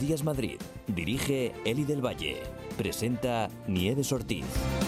Días Madrid. Dirige Eli del Valle. Presenta Nieves Ortiz.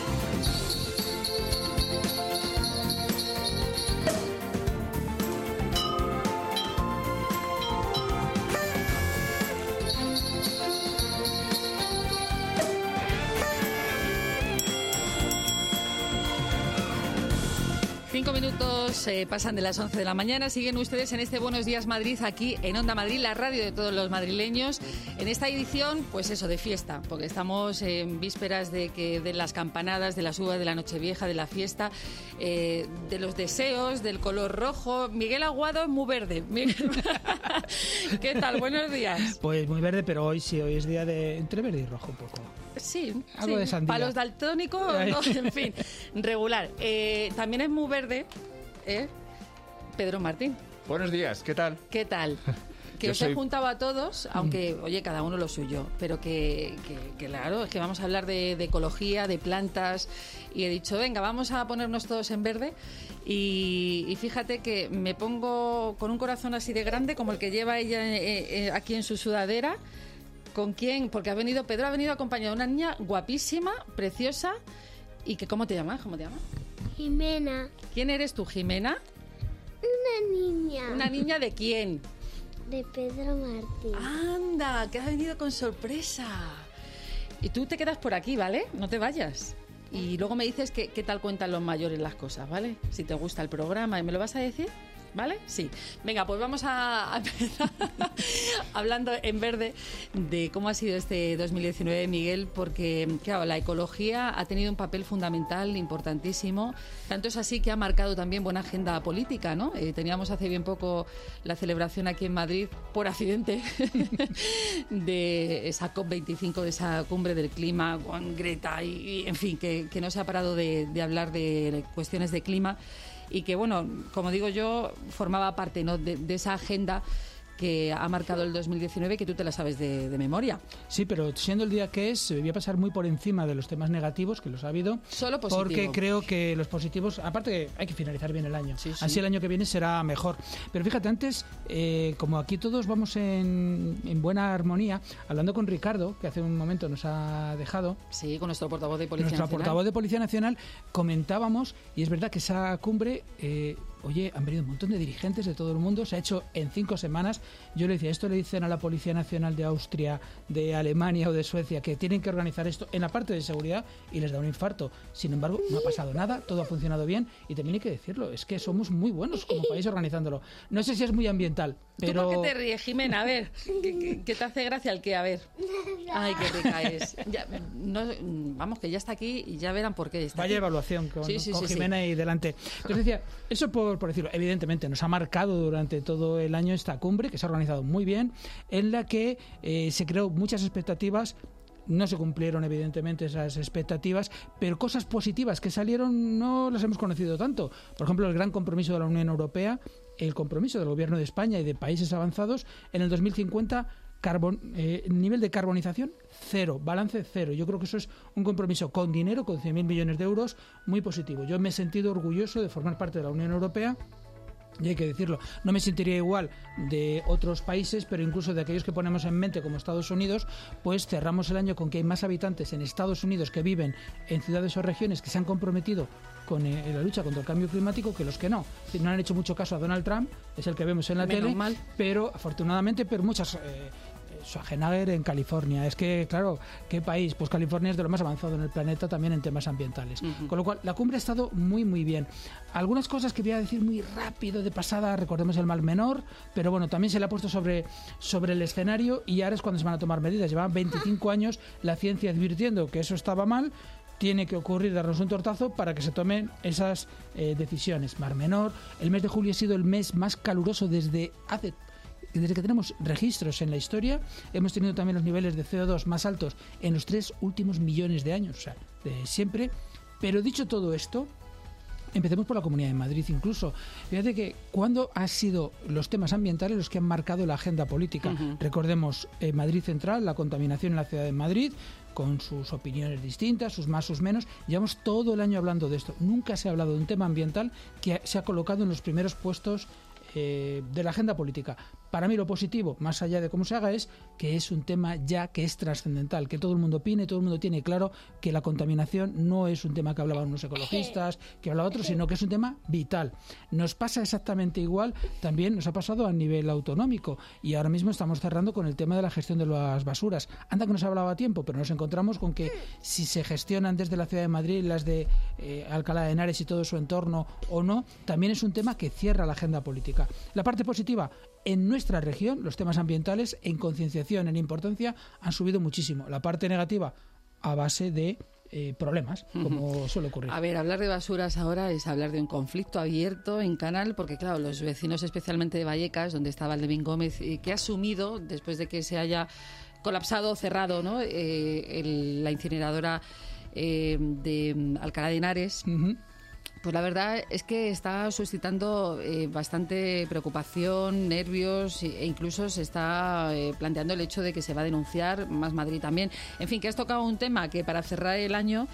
Pasan de las 11 de la mañana. Siguen ustedes en este Buenos Días Madrid, aquí en Onda Madrid, la radio de todos los madrileños. En esta edición, pues eso, de fiesta, porque estamos en vísperas de las campanadas, de las uvas, de la Nochevieja, de la fiesta, de los deseos, del color rojo. Miguel Aguado es muy verde. ¿Qué tal? Buenos días. Pues muy verde, pero hoy sí, hoy es día de entre verde y rojo un poco. Sí, algo de sandía. Para los daltónicos, no, en fin, regular. También es muy verde, Pedro Martín. Buenos días, ¿qué tal? ¿Qué tal? Que os he juntado a todos, aunque, oye, cada uno lo suyo, pero que claro, es que vamos a hablar de ecología, de plantas, y he dicho, venga, vamos a ponernos todos en verde, y fíjate que me pongo con un corazón así de grande, como el que lleva ella aquí en su sudadera. ¿Con quién? Porque Pedro ha venido acompañado de una niña guapísima, preciosa, y que, ¿cómo te llamas? Jimena. ¿Quién eres tú, Jimena? Una niña. ¿Una niña de quién? De Pedro Martín. Anda, que has venido con sorpresa. Y tú te quedas por aquí, ¿vale? No te vayas. Y luego me dices qué tal cuentan los mayores las cosas, ¿vale? Si te gusta el programa, ¿me lo vas a decir? ¿Vale? Sí. Venga, pues vamos a empezar hablando en verde de cómo ha sido este 2019, Miguel, porque, claro, la ecología ha tenido un papel fundamental, importantísimo. Tanto es así que ha marcado también buena agenda política, ¿no? Teníamos hace bien poco la celebración aquí en Madrid, por accidente, de esa COP25, de esa cumbre del clima con Greta y en fin, que no se ha parado de hablar de cuestiones de clima. Y que, bueno, como digo yo, formaba parte, ¿no?, de esa agenda que ha marcado el 2019, que tú te la sabes de memoria. Sí, pero siendo el día que es, voy a pasar muy por encima de los temas negativos, que los ha habido. Solo positivo. Porque creo que los positivos, aparte hay que finalizar bien el año. Sí. Así el año que viene será mejor. Pero fíjate, antes, como aquí todos vamos en buena armonía, hablando con Ricardo, que hace un momento nos ha dejado. Sí, con nuestro portavoz de Policía Nacional. Nuestro portavoz de Policía Nacional, comentábamos, y es verdad que esa cumbre... Oye, han venido un montón de dirigentes de todo el mundo, se ha hecho en 5 semanas. Yo le decía, esto le dicen a la Policía Nacional de Austria, de Alemania o de Suecia, que tienen que organizar esto en la parte de seguridad y les da un infarto. Sin embargo, no ha pasado nada, todo ha funcionado bien y también hay que decirlo, es que somos muy buenos como país organizándolo. No sé si es muy ambiental, pero... ¿Tú por qué te ríes, Jimena? A ver, ¿qué te hace gracia el que? A ver. Ay, qué rica es. Ya, no, vamos, que ya está aquí y ya verán por qué está Vaya aquí. Evaluación con Jimena sí. Y delante. Entonces decía, eso por decirlo, evidentemente nos ha marcado durante todo el año esta cumbre, que se ha organizado muy bien, en la que se creó muchas expectativas. No se cumplieron evidentemente esas expectativas, pero cosas positivas que salieron no las hemos conocido tanto. Por ejemplo, el gran compromiso de la Unión Europea, el compromiso del Gobierno de España y de países avanzados en el 2050, nivel de carbonización cero, balance cero. Yo creo que eso es un compromiso con dinero, con 100.000 millones de euros, muy positivo. Yo me he sentido orgulloso de formar parte de la Unión Europea. Y hay que decirlo, no me sentiría igual de otros países, pero incluso de aquellos que ponemos en mente como Estados Unidos, pues cerramos el año con que hay más habitantes en Estados Unidos que viven en ciudades o regiones que se han comprometido con la lucha contra el cambio climático que los que no. No han hecho mucho caso a Donald Trump, es el que vemos en la tele, pero afortunadamente, muchas... Schwarzenegger en California. Es que, claro, ¿qué país? Pues California es de lo más avanzado en el planeta también en temas ambientales. Con lo cual, la cumbre ha estado muy, muy bien. Algunas cosas que voy a decir muy rápido de pasada, recordemos el Mar Menor, pero bueno, también se le ha puesto sobre el escenario y ahora es cuando se van a tomar medidas. Llevaban 25 años la ciencia advirtiendo que eso estaba mal. Tiene que ocurrir, darnos un tortazo para que se tomen esas decisiones. Mar Menor, el mes de julio ha sido el mes más caluroso desde que tenemos registros en la historia. Hemos tenido también los niveles de CO2 más altos en los 3 últimos millones de años, o sea, de siempre. Pero dicho todo esto, empecemos por la Comunidad de Madrid incluso. Fíjate que cuando han sido los temas ambientales los que han marcado la agenda política. Recordemos Madrid Central, la contaminación en la ciudad de Madrid, con sus opiniones distintas, sus más, sus menos. Llevamos todo el año hablando de esto. Nunca se ha hablado de un tema ambiental que se ha colocado en los primeros puestos de la agenda política. Para mí lo positivo, más allá de cómo se haga, es que es un tema ya que es trascendental, que todo el mundo opine, todo el mundo tiene claro que la contaminación no es un tema que hablaban unos ecologistas, que hablaba otros, sino que es un tema vital. Nos pasa exactamente igual, también nos ha pasado a nivel autonómico, y ahora mismo estamos cerrando con el tema de la gestión de las basuras. Anda que nos hablaba a tiempo, pero nos encontramos con que si se gestionan desde la Ciudad de Madrid las de Alcalá de Henares y todo su entorno o no, también es un tema que cierra la agenda política. La parte positiva, en nuestra región los temas ambientales en concienciación, en importancia, han subido muchísimo. La parte negativa, a base de problemas, como suele ocurrir. A ver, hablar de basuras ahora es hablar de un conflicto abierto en Canal, porque claro, los vecinos especialmente de Vallecas, donde está Valdemín Gómez, que ha asumido, después de que se haya colapsado, cerrado, ¿no?, la incineradora de Alcalá de Henares, pues la verdad es que está suscitando bastante preocupación, nervios, e incluso se está planteando el hecho de que se va a denunciar, Más Madrid también. En fin, que has tocado un tema que para cerrar el año...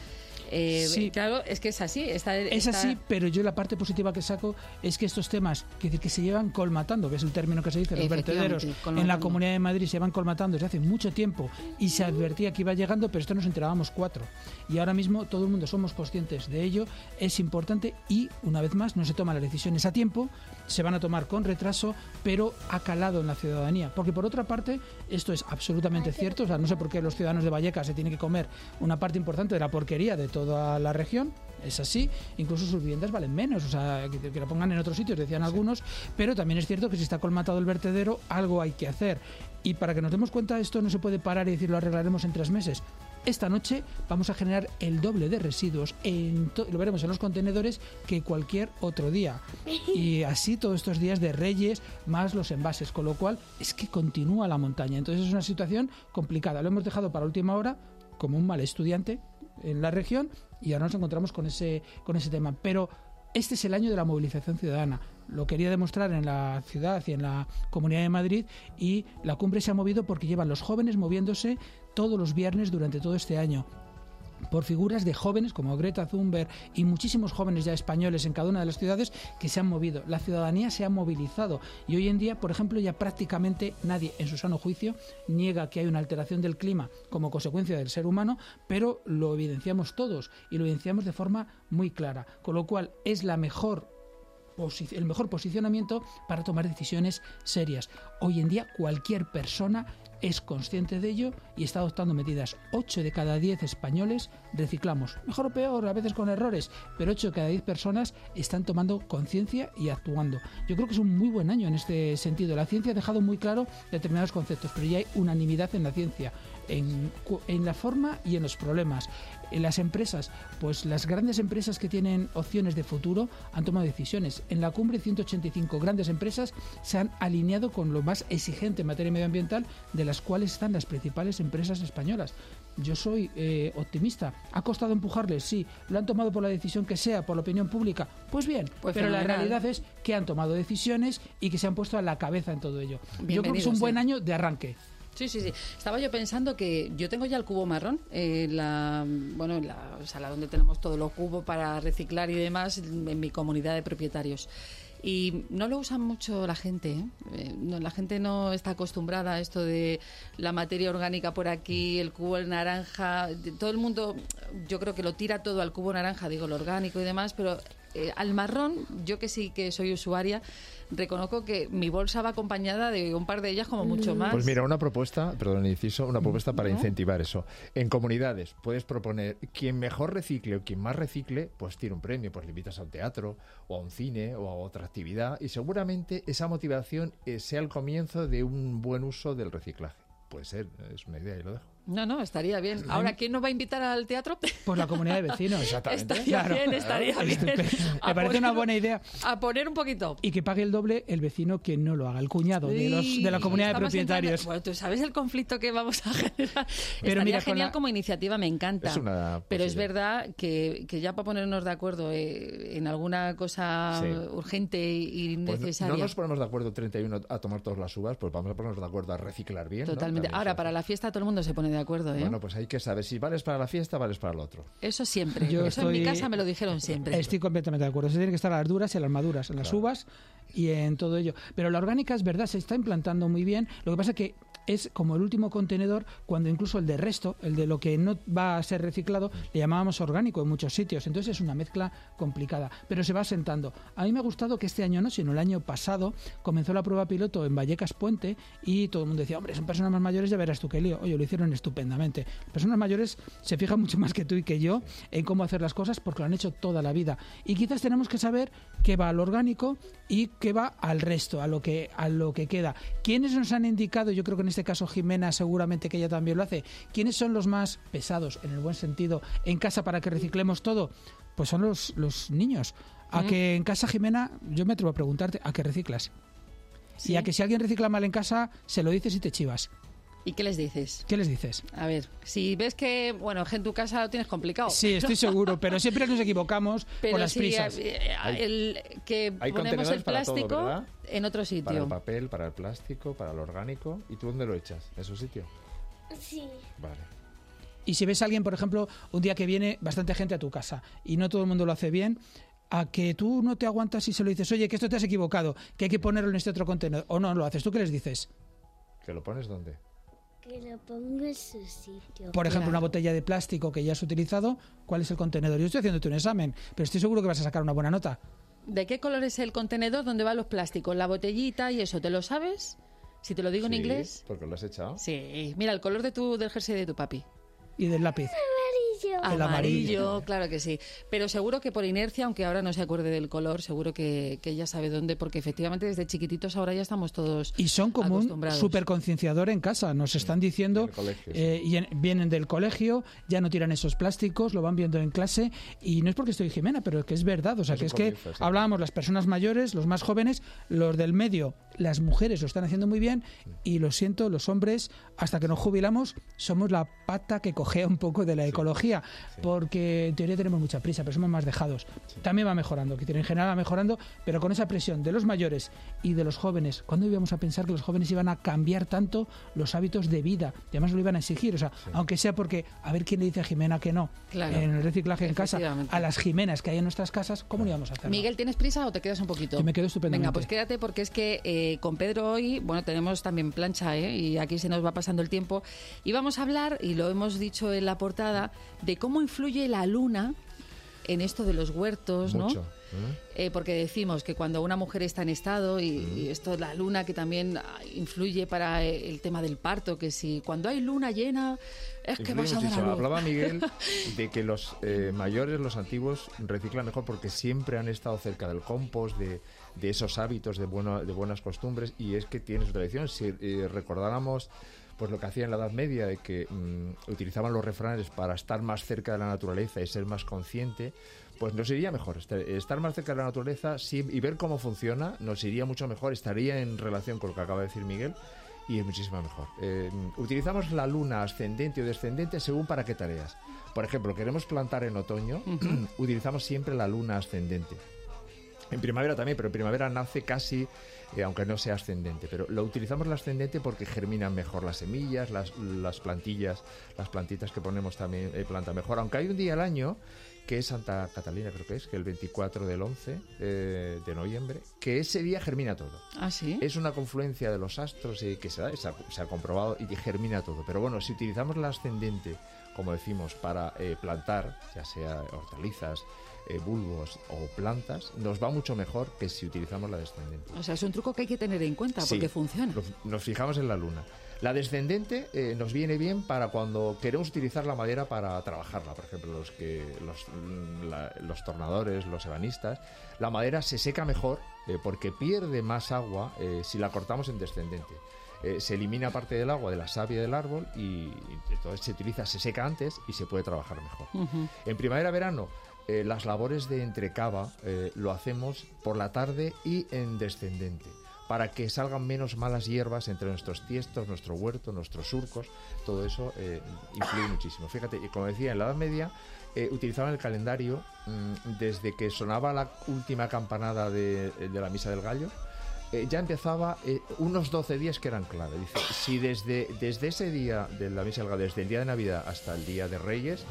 sí. Claro, es que es así. Es así, pero yo la parte positiva que saco es que estos temas que se llevan colmatando, que es el término que se dice, los vertederos en la Comunidad de Madrid se llevan colmatando desde hace mucho tiempo y se advertía que iba llegando, pero esto nos enterábamos 4. Y ahora mismo todo el mundo somos conscientes de ello, es importante y, una vez más, no se toman las decisiones a tiempo, se van a tomar con retraso, pero ha calado en la ciudadanía. Porque, por otra parte, esto es absolutamente cierto, o sea, no sé por qué los ciudadanos de Vallecas se tienen que comer una parte importante de la porquería de toda la región, es así, incluso sus viviendas valen menos, o sea, que la pongan en otros sitios, decían algunos, pero también es cierto que si está colmatado el vertedero, algo hay que hacer. Y para que nos demos cuenta, esto no se puede parar y decir lo arreglaremos en 3 meses. Esta noche vamos a generar el doble de residuos, lo veremos en los contenedores, que cualquier otro día. Y así todos estos días de Reyes, más los envases, con lo cual es que continúa la montaña. Entonces es una situación complicada. Lo hemos dejado para última hora, como un mal estudiante en la región, y ahora nos encontramos con ese tema. Pero este es el año de la movilización ciudadana. Lo quería demostrar en la ciudad y en la Comunidad de Madrid, y la cumbre se ha movido porque llevan los jóvenes moviéndose todos los viernes durante todo este año, por figuras de jóvenes como Greta Thunberg y muchísimos jóvenes ya españoles en cada una de las ciudades que se han movido. La ciudadanía se ha movilizado y hoy en día, por ejemplo, ya prácticamente nadie en su sano juicio niega que hay una alteración del clima como consecuencia del ser humano, pero lo evidenciamos todos y lo evidenciamos de forma muy clara, con lo cual es el mejor posicionamiento para tomar decisiones serias. Hoy en día cualquier persona es consciente de ello y está adoptando medidas. 8 de cada 10 españoles reciclamos, mejor o peor, a veces con errores, pero 8 de cada 10 personas están tomando conciencia y actuando. Yo creo que es un muy buen año en este sentido. La ciencia ha dejado muy claro determinados conceptos, pero ya hay unanimidad en la ciencia, en la forma y en los problemas. En las empresas, pues las grandes empresas que tienen opciones de futuro han tomado decisiones. En la cumbre, 185 grandes empresas se han alineado con lo más exigente en materia medioambiental, de las cuales están las principales empresas españolas. Yo soy optimista. ¿Ha costado empujarles? Sí. ¿Lo han tomado por la decisión que sea, por la opinión pública? Pues bien, pero fenomenal. La realidad es que han tomado decisiones y que se han puesto a la cabeza en todo ello. Yo creo que es un buen año de arranque. Sí. Estaba yo pensando que yo tengo ya el cubo marrón, la sala donde tenemos todos los cubos para reciclar y demás, en mi comunidad de propietarios. Y no lo usan mucho la gente, la gente no está acostumbrada a esto de la materia orgánica por aquí, el cubo naranja. Todo el mundo, yo creo que lo tira todo al cubo naranja, digo, lo orgánico y demás, pero al marrón, yo que sí que soy usuaria, reconozco que mi bolsa va acompañada de un par de ellas como mucho más. Pues mira, una propuesta para incentivar eso. En comunidades puedes proponer quien mejor recicle o quien más recicle, pues tiene un premio, pues le invitas a un teatro o a un cine o a otra actividad y seguramente esa motivación sea el comienzo de un buen uso del reciclaje. Puede ser, es una idea y lo dejo. No, estaría bien. Ahora, ¿quién nos va a invitar al teatro? Pues la comunidad de vecinos. Exactamente. Estaría bien. Me parece una buena idea. A poner un poquito. Y que pague el doble el vecino que no lo haga, el cuñado de la comunidad de propietarios. Bueno, tú sabes el conflicto que vamos a generar. Pero estaría genial como iniciativa, me encanta. Pero es verdad que ya para ponernos de acuerdo en alguna cosa urgente y necesaria. Pues no nos ponemos de acuerdo 31 a tomar todas las uvas, pues vamos a ponernos de acuerdo a reciclar bien. Totalmente. ¿No? Ahora, para la fiesta todo el mundo se pone de acuerdo, ¿eh? Bueno, pues hay que saber si vales para la fiesta, vales para lo otro. Eso siempre. Yo Eso en mi casa me lo dijeron siempre. Estoy completamente de acuerdo. Se tiene que estar a las duras y a las maduras, en las uvas y en todo ello. Pero la orgánica es verdad, se está implantando muy bien. Lo que pasa es que es como el último contenedor, cuando incluso el de resto, el de lo que no va a ser reciclado, le llamábamos orgánico en muchos sitios. Entonces es una mezcla complicada, pero se va asentando. A mí me ha gustado que este año no, sino el año pasado comenzó la prueba piloto en Vallecas Puente y todo el mundo decía, hombre, son personas más mayores, ya verás tú qué lío. Oye, lo hicieron estupendamente. Personas mayores se fijan mucho más que tú y que yo en cómo hacer las cosas porque lo han hecho toda la vida. Y quizás tenemos que saber qué va al orgánico y qué va al resto, a lo que queda. ¿Quiénes nos han indicado? Yo creo que en este caso Jimena seguramente que ella también lo hace. ¿Quiénes son los más pesados, en el buen sentido, en casa para que reciclemos todo? Pues son los niños. A que en casa, Jimena, yo me atrevo a preguntarte, ¿a qué reciclas? Sí. Y a que si alguien recicla mal en casa, se lo dices y te chivas. ¿Y qué les dices? ¿Qué les dices? A ver, si ves que, bueno, en tu casa lo tienes complicado. Sí, estoy seguro, pero siempre nos equivocamos pero por las prisas. Que hay ponemos el contenedores para todo, plástico ¿verdad? en otro sitio. Para el papel, para el plástico, para lo orgánico. ¿Y tú dónde lo echas? ¿En su sitio? Sí. Vale. Y si ves a alguien, por ejemplo, un día que viene bastante gente a tu casa y no todo el mundo lo hace bien, a que tú no te aguantas y se lo dices, oye, que esto te has equivocado, que hay que ponerlo en este otro contenedor, o no lo haces, ¿tú qué les dices? ¿Que lo pones dónde? Que lo pongo en su sitio. Por ejemplo, Claro. una botella de plástico que ya has utilizado, ¿cuál es el contenedor? Yo estoy haciéndote un examen, pero estoy seguro que vas a sacar una buena nota. ¿De qué color es el contenedor donde van los plásticos? La botellita y eso, ¿te lo sabes? Si te lo digo en Sí, inglés. porque lo has echado. Sí, mira, el color del jersey de tu papi. Y del lápiz. Amarillo. El amarillo. Claro que sí. Pero seguro que por inercia, aunque ahora no se acuerde del color, seguro que ella sabe dónde, porque efectivamente desde chiquititos ahora ya estamos todos Y son como un acostumbrados. superconcienciador en casa. Nos están diciendo, En el colegio, sí. vienen del colegio, ya no tiran esos plásticos, lo van viendo en clase. Y no es porque estoy Jimena, pero que es verdad. O sea, Es que un es que comienzo, sí. hablábamos las personas mayores, los más jóvenes, los del medio, las mujeres lo están haciendo muy bien. Y lo siento, los hombres, hasta que nos jubilamos, somos la pata que cojea un poco de la ecología. Porque en teoría tenemos mucha prisa, pero somos más dejados. También va mejorando, que en general va mejorando, pero con esa presión de los mayores y de los jóvenes. ¿Cuándo íbamos a pensar que los jóvenes iban a cambiar tanto los hábitos de vida? Y además lo iban a exigir, o sea, aunque sea porque, a ver quién le dice a Jimena que no, Claro. en el reciclaje en casa, Efectivamente. a las Jimenas que hay en nuestras casas, ¿cómo no íbamos a hacerlo? Miguel, ¿tienes prisa o te quedas un poquito? Yo me quedo estupendamente. Venga, pues quédate porque es que con Pedro hoy, bueno, tenemos también plancha, y aquí se nos va pasando el tiempo. Y vamos a hablar, y lo hemos dicho en la portada, de cómo influye la luna en esto de los huertos, ¿no? Mucho. Porque decimos que cuando una mujer está en estado y esto la luna que también influye para el tema del parto, que si cuando hay luna llena es que Influye vas a dar a muchísimo. luz. Hablaba Miguel de que los mayores, los antiguos, reciclan mejor porque siempre han estado cerca del compost, de esos hábitos, de buenas costumbres, y es que tiene su tradición. Si recordáramos pues lo que hacían en la Edad Media, de que utilizaban los refranes para estar más cerca de la naturaleza y ser más consciente, pues nos iría mejor. Estar más cerca de la naturaleza y ver cómo funciona nos iría mucho mejor, estaría en relación con lo que acaba de decir Miguel, y es muchísimo mejor. Utilizamos la luna ascendente o descendente según para qué tareas. Por ejemplo, queremos plantar en otoño, utilizamos siempre la luna ascendente. En primavera también, pero en primavera nace casi, aunque no sea ascendente. Pero lo utilizamos la ascendente porque germinan mejor las semillas, las plantillas, las plantitas que ponemos también plantan mejor. Aunque hay un día al año, que es Santa Catalina, creo que es el 24 del 11 de noviembre, que ese día germina todo. ¿Ah, sí? Es una confluencia de los astros que se ha comprobado y germina todo. Pero bueno, si utilizamos la ascendente, como decimos, para plantar, ya sea hortalizas, bulbos o plantas, nos va mucho mejor que si utilizamos la descendente. O sea, es un truco que hay que tener en cuenta porque funciona. Nos fijamos en la luna. La descendente nos viene bien para cuando queremos utilizar la madera para trabajarla. Por ejemplo, los tornadores, los ebanistas. La madera se seca mejor porque pierde más agua si la cortamos en descendente. Se elimina parte del agua de la savia del árbol y entonces se seca antes y se puede trabajar mejor. En primavera-verano, las labores de entrecava lo hacemos por la tarde y en descendente, para que salgan menos malas hierbas entre nuestros tiestos, nuestro huerto, nuestros surcos. Todo eso influye muchísimo. Fíjate, como decía, en la Edad Media utilizaban el calendario desde que sonaba la última campanada de la Misa del Gallo ya empezaba unos 12 días que eran clave. Dice, si desde ese día de la misa del Galo, desde el día de Navidad hasta el día de Reyes,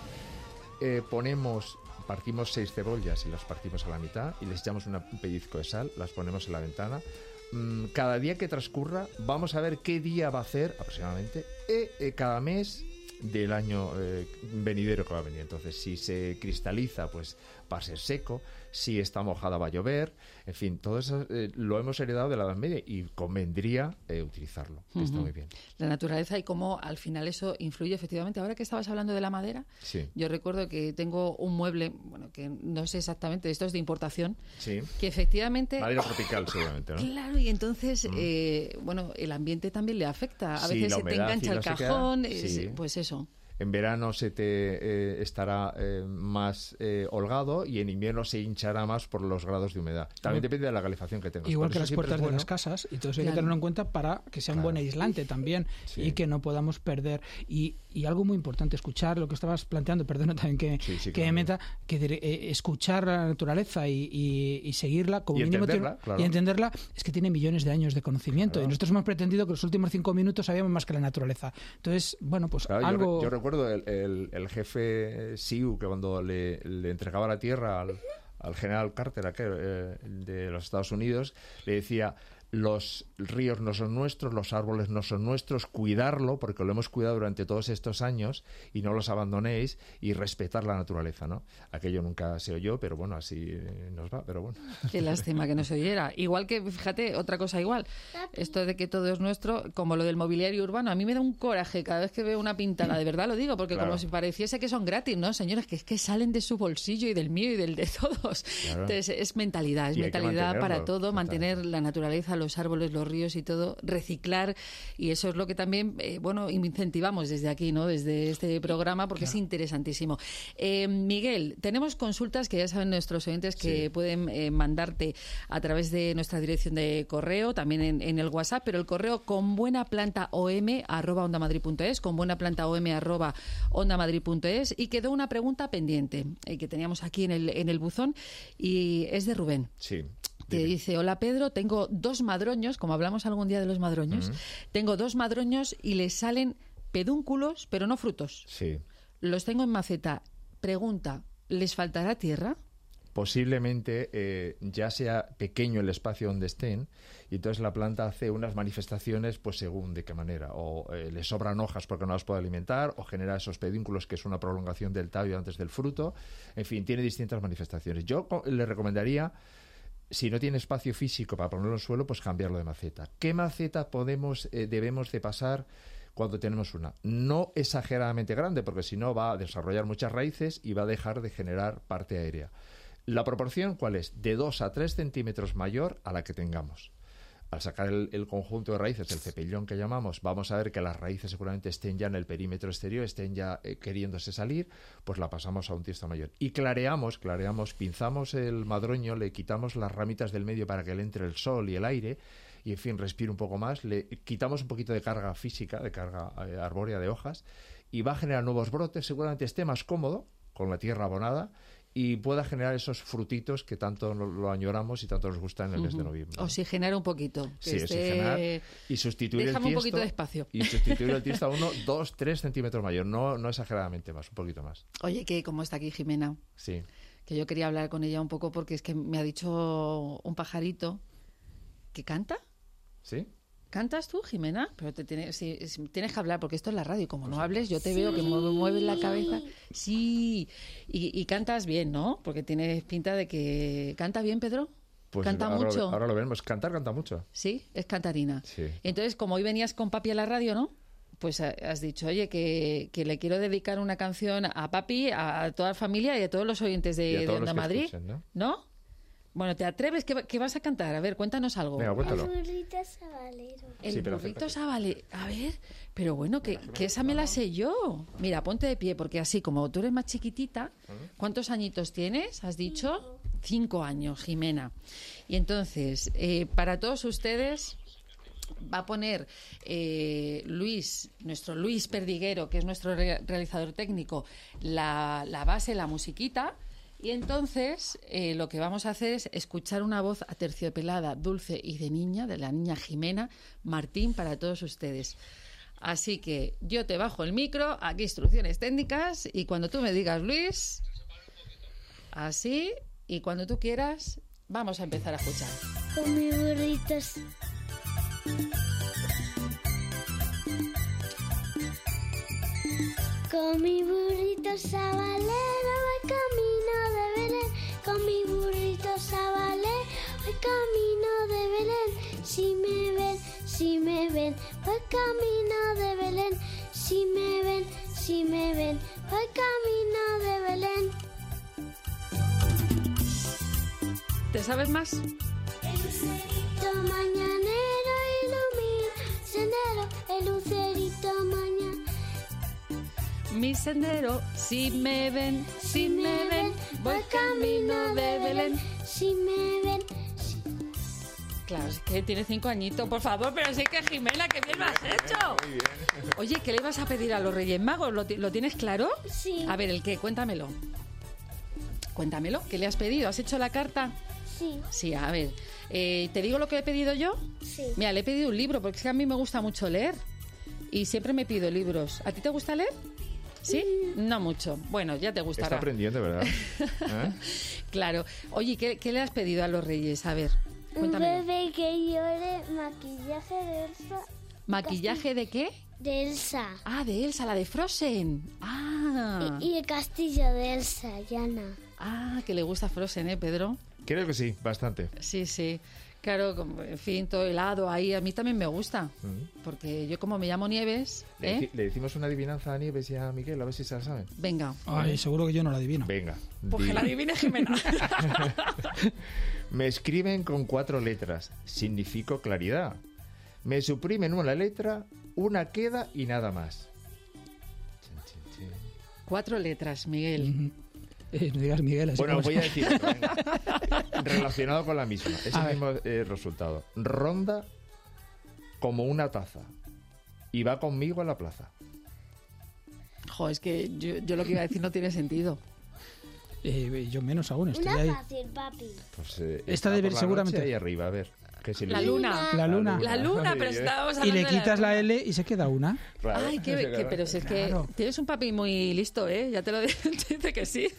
partimos 6 cebollas y las partimos a la mitad y les echamos un pellizco de sal, las ponemos en la ventana. Cada día que transcurra vamos a ver qué día va a hacer aproximadamente cada mes del año venidero que va a venir. Entonces, si se cristaliza, pues va a ser seco. Si está mojada, va a llover. En fin, todo eso lo hemos heredado de la Edad Media y convendría utilizarlo. Está muy bien. La naturaleza y cómo al final eso influye efectivamente. Ahora que estabas hablando de la madera, sí. Yo recuerdo que tengo un mueble, bueno, que no sé exactamente, esto es de importación, sí. Que efectivamente... Madera tropical, seguramente, ¿no? Claro, y entonces, bueno, el ambiente también le afecta. A veces se te engancha el cajón, sí. Pues eso. En verano se te estará más holgado y en invierno se hinchará más por los grados de humedad. También depende de la calefacción que tengas. Igual que las puertas de las casas, y todo eso hay que tenerlo en cuenta para que sea un buen aislante también y que no podamos perder. Y algo muy importante, escuchar lo que estabas planteando, perdona también que me meta, que escuchar la naturaleza y seguirla como mínimo y entenderla, es que tiene millones de años de conocimiento. Claro. Y nosotros hemos pretendido que los últimos 5 minutos sabíamos más que la naturaleza. Entonces, bueno, pues claro, algo... Yo recuerdo el jefe Siu, que cuando le entregaba la tierra al general Carter de los Estados Unidos, le decía: los ríos no son nuestros, los árboles no son nuestros, cuidarlo, porque lo hemos cuidado durante todos estos años, y no los abandonéis, y respetar la naturaleza, ¿no? Aquello nunca se oyó, pero bueno, así nos va, pero bueno. Qué lástima que no se oyera. Igual que, fíjate, otra cosa igual, esto de que todo es nuestro, como lo del mobiliario urbano, a mí me da un coraje cada vez que veo una pintada, de verdad lo digo, porque como si pareciese que son gratis, ¿no? Señores, que es que salen de su bolsillo y del mío y del de todos. Claro. Entonces, es mentalidad para todo, mantener la naturaleza, los árboles, los ríos y todo, reciclar, y eso es lo que también, bueno, incentivamos desde aquí, ¿no? Desde este programa, porque es interesantísimo. Miguel, tenemos consultas que ya saben nuestros oyentes que pueden mandarte a través de nuestra dirección de correo, también en el WhatsApp, pero el correo conbuenaplantaom@ondamadrid.es, conbuenaplantaom@ondamadrid.es, y quedó una pregunta pendiente que teníamos aquí en el buzón, y es de Rubén. Sí. Te dice: hola Pedro, tengo 2 madroños, como hablamos algún día de los madroños, tengo 2 madroños y les salen pedúnculos, pero no frutos. Sí. Los tengo en maceta. Pregunta, ¿les faltará tierra? Posiblemente ya sea pequeño el espacio donde estén, y entonces la planta hace unas manifestaciones pues según de qué manera, o le sobran hojas porque no las puede alimentar, o genera esos pedúnculos que es una prolongación del tallo antes del fruto. En fin, tiene distintas manifestaciones. Yo le recomendaría, si no tiene espacio físico para ponerlo en el suelo, pues cambiarlo de maceta. ¿Qué maceta debemos de pasar cuando tenemos una? No exageradamente grande, porque si no va a desarrollar muchas raíces y va a dejar de generar parte aérea. La proporción, ¿cuál es? De 2 a 3 centímetros mayor a la que tengamos. Al sacar el conjunto de raíces, el cepillón que llamamos, vamos a ver que las raíces seguramente estén ya en el perímetro exterior, estén ya queriéndose salir, pues la pasamos a un tiesto mayor. Y clareamos, pinzamos el madroño, le quitamos las ramitas del medio para que le entre el sol y el aire, y en fin, respire un poco más, le quitamos un poquito de carga física, de carga arbórea de hojas, y va a generar nuevos brotes, seguramente esté más cómodo con la tierra abonada, y pueda generar esos frutitos que tanto lo añoramos y tanto nos gustan en el mes de noviembre, ¿no? Oxigenar un poquito. Sí, oxigenar y sustituir el tiesto. Déjame un poquito de espacio. Y sustituir el tiesto a 1, 2, 3 centímetros mayor, no exageradamente más, un poquito más. Oye, que como está aquí Jimena, sí, que yo quería hablar con ella un poco porque es que me ha dicho un pajarito que canta. ¿Sí? ¿Cantas tú, Jimena? Pero tienes que hablar, porque esto es la radio. Como no hables, yo te veo que mueves la cabeza. Sí. Y cantas bien, ¿no? Porque tienes pinta de que... ¿Canta bien, Pedro? Pues ¿Canta mucho? Ahora lo vemos. Canta mucho. Sí, es cantarina. Sí. Entonces, como hoy venías con papi a la radio, ¿no? Pues has dicho, oye, que le quiero dedicar una canción a papi, a toda la familia y a todos los oyentes de Onda Madrid. Escuchen, ¿No? Bueno, ¿te atreves? ¿Qué vas a cantar? A ver, cuéntanos algo. Venga, cuéntalo. El burrito sabalero. El burrito sabalero. A ver, pero bueno, que esa me la sé yo. Mira, ponte de pie, porque así como tú eres más chiquitita, ¿cuántos añitos tienes? ¿Has dicho? 5 años, Jimena. Y entonces, para todos ustedes... va a poner nuestro Luis Perdiguero, que es nuestro realizador técnico, la base, la musiquita, Y entonces lo que vamos a hacer es escuchar una voz aterciopelada, dulce y de niña, de la niña Jimena Martín, para todos ustedes. Así que yo te bajo el micro, aquí instrucciones técnicas, y cuando tú me digas, Luis, así, y cuando tú quieras, vamos a empezar a escuchar. Con mis burritos. Con mi burrito sabalero voy camino de Belén. Con mi burrito sabalero voy camino de Belén. Si me ven, voy camino de Belén. Si me ven, voy camino de Belén. ¿Te sabes más? El lucerito mañanero ilumina el sendero. El lucerito mañanero. Mi sendero, si me ven, voy camino de Belén. Si me ven, Claro, es que tiene 5 añitos, por favor, pero sí que Jimena, qué bien lo has hecho. Muy bien. Oye, ¿qué le vas a pedir a los Reyes Magos? ¿Lo tienes claro? sí. A ver, ¿el qué? Cuéntamelo. Cuéntamelo, ¿qué le has pedido? ¿Has hecho la carta? Sí, Sí, a ver. ¿Te digo lo que he pedido yo? sí. Mira, le he pedido un libro, porque es que a mí me gusta mucho leer. Y siempre me pido libros. ¿A ti te gusta leer? ¿Sí? No mucho. Bueno, ya te gustará. Está aprendiendo, ¿verdad? ¿Eh? Claro. Oye, ¿qué le has pedido a los Reyes? A ver, Un cuéntamelo. bebé que llore, maquillaje de Elsa. ¿Maquillaje de qué? De Elsa. Ah, de Elsa, la de Frozen. Ah, Y el castillo de Elsa, Yana. que le gusta Frozen, ¿eh, Pedro? Creo que sí, bastante. Sí, sí. Claro, en fin, todo helado ahí. A mí también me gusta. Porque yo como me llamo Nieves, ¿eh? Le decimos una adivinanza a Nieves y a Miguel, a ver si se la saben. Venga. Ay, seguro que yo no la adivino. Venga. Pues que la adivine Jimena. Me escriben con 4 letras. Significo claridad. Me suprimen una letra, una queda y nada más. 4 letras, Miguel. Ujú. No digas Miguel, así Bueno, como- voy a decir otro, venga. Relacionado con la misma. Es A el ver. mismo resultado. Ronda como una taza y va conmigo a la plaza. Jo, es que yo lo que iba a decir no tiene sentido. Yo menos aún, estoy Una ahí. fácil, papi. Pues, Esta está debe- por la seguramente- noche ahí arriba, a ver. Que si le La digo. luna. La luna. La luna, pero Ay, estábamos Y hablando le de quitas la luna. L y se queda una. Claro. Ay, pero si es que Claro. tienes un papi muy listo, ¿eh? Ya te lo dice que sí.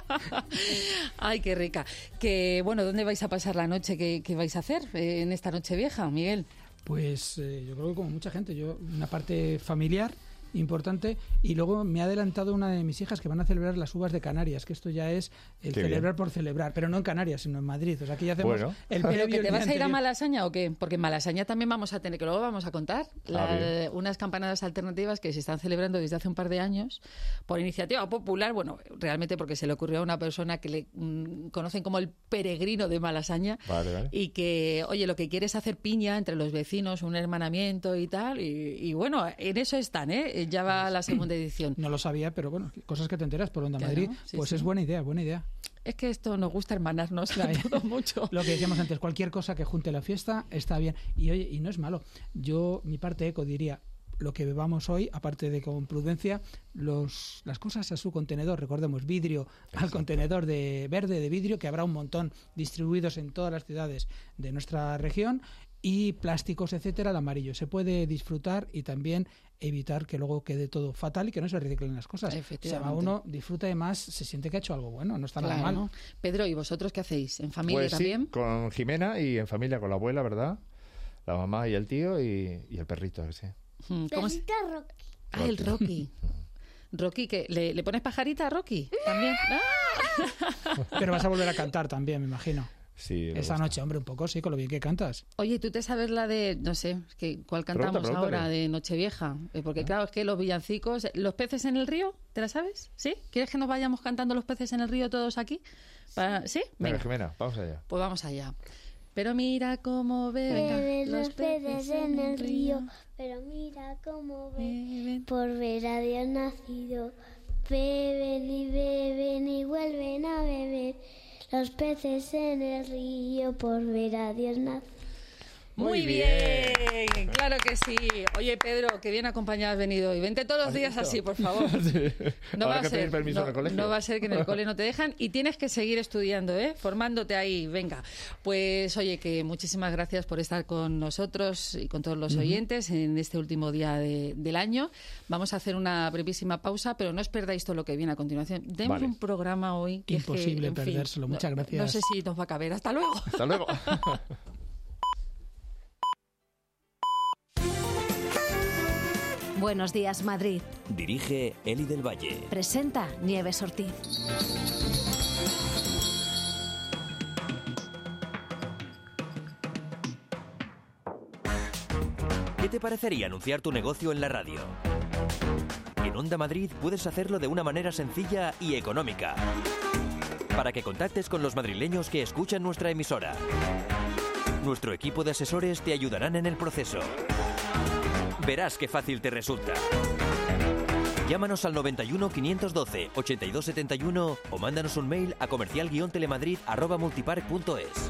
Ay, qué rica. Que bueno, ¿dónde vais a pasar la noche? ¿Qué vais a hacer en esta noche vieja, Miguel? Pues yo creo que como mucha gente, yo una parte familiar importante y luego me ha adelantado una de mis hijas que van a celebrar las uvas de Canarias, que esto ya es el Qué celebrar bien. por celebrar, pero no en Canarias, sino en Madrid. O sea, aquí ya hacemos Bueno. el ¿Pero previo que el te día vas a ir a anterior. Malasaña o qué? Porque en Malasaña también vamos a tener, que luego vamos a contar, bien. unas campanadas alternativas que se están celebrando desde hace un par de años por iniciativa popular, bueno, realmente porque se le ocurrió a una persona que le conocen como el peregrino de Malasaña. Vale, vale. Y que, oye, lo que quiere es hacer piña entre los vecinos, un hermanamiento y tal. Y bueno, en eso están, ¿eh? Ya va la segunda edición. No lo sabía, pero bueno, cosas que te enteras por Onda Claro, Madrid, sí, pues sí. es buena idea, buena idea. Es que esto nos gusta hermanarnos Ya, ya. todo mucho. Lo que decíamos antes, cualquier cosa que junte la fiesta está bien. Y oye, y no es malo. Yo, mi parte eco, diría, lo que bebamos hoy, aparte de con prudencia, las cosas a su contenedor. Recordemos, vidrio al contenedor de verde, de vidrio, que habrá un montón distribuidos en todas las ciudades de nuestra región, y plásticos, etcétera, al amarillo. Se puede disfrutar y también evitar que luego quede todo fatal y que no se reciclen las cosas. O sea, Efectivamente. uno disfruta y más se siente que ha hecho algo bueno, no está nada Claro. mal. Pedro, ¿y vosotros qué hacéis? ¿En familia Pues también? sí, con Jimena y en familia con la abuela, ¿verdad? La mamá y el tío y el perrito, sí. ¿Cómo se... Perrita Rocky. Ah, el Rocky. Rocky, ¿qué? ¿Le pones pajarita a Rocky? También. ¡Ah! Pero vas a volver a cantar también, me imagino. Sí, me Esa gusta. noche, hombre, un poco, sí, con lo bien que cantas. Oye, ¿tú te sabes la de, no sé, cuál cantamos Pregúntale. ahora de Nochevieja? Porque claro, es que los villancicos, ¿los peces en el río? ¿Te la sabes? ¿Sí? ¿Quieres que nos vayamos cantando los peces en el río todos aquí? ¿Sí? Venga, Jimena, vamos allá. Pues vamos allá. Pero mira cómo beben Beben los peces en el río, pero mira cómo beben por ver a Dios nacido. Beben y vuelven a beber los peces en el río por ver a Dios nacido. Muy bien, claro que sí. Oye, Pedro, qué bien acompañado has venido hoy. Vente todos los días así, por favor. Sí. No va Habrá a que ser, pedir permiso en el colegio. no va a ser que en el cole no te dejan y tienes que seguir estudiando, formándote ahí. Venga, pues oye, que muchísimas gracias por estar con nosotros y con todos los oyentes en este último día del año. Vamos a hacer una brevísima pausa, pero no os perdáis todo lo que viene a continuación. Tenemos un programa hoy que imposible es que, en fin, perdérselo. Muchas gracias. No sé si nos va a caber. Hasta luego. Hasta luego. Buenos días, Madrid. Dirige Eli del Valle. Presenta Nieves Ortiz. ¿Qué te parecería anunciar tu negocio en la radio? En Onda Madrid puedes hacerlo de una manera sencilla y económica. Para que contactes con los madrileños que escuchan nuestra emisora. Nuestro equipo de asesores te ayudarán en el proceso. Verás qué fácil te resulta. Llámanos al 91 512 8271 o mándanos un mail a comercial-telemadrid@multipark.es.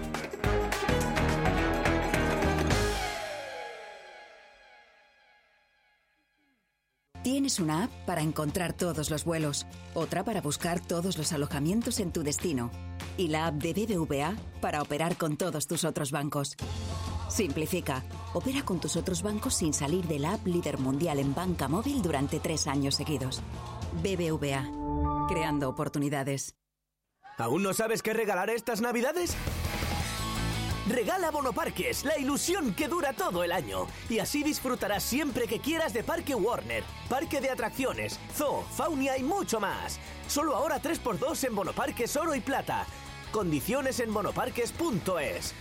Tienes una app para encontrar todos los vuelos, otra para buscar todos los alojamientos en tu destino y la app de BBVA para operar con todos tus otros bancos. Simplifica. Opera con tus otros bancos sin salir de la app líder mundial en banca móvil durante 3 años seguidos. BBVA. Creando oportunidades. ¿Aún no sabes qué regalar estas Navidades? Regala Bonoparques, la ilusión que dura todo el año. Y así disfrutarás siempre que quieras de Parque Warner, parque de atracciones, zoo, Faunia y mucho más. Solo ahora 3x2 en Bonoparques Oro y Plata. Condiciones en bonoparques.es.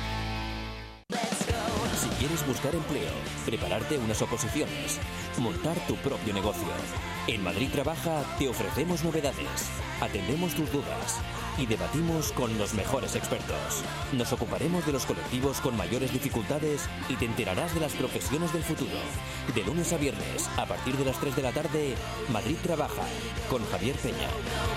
Si quieres buscar empleo, prepararte unas oposiciones, montar tu propio negocio. En Madrid Trabaja te ofrecemos novedades, atendemos tus dudas y debatimos con los mejores expertos. Nos ocuparemos de los colectivos con mayores dificultades y te enterarás de las profesiones del futuro. De lunes a viernes, a partir de las 3 de la tarde, Madrid Trabaja, con Javier Peña.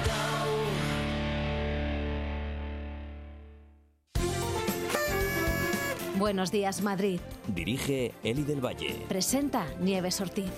Buenos días, Madrid. Dirige Eli del Valle. Presenta Nieves Ortiz.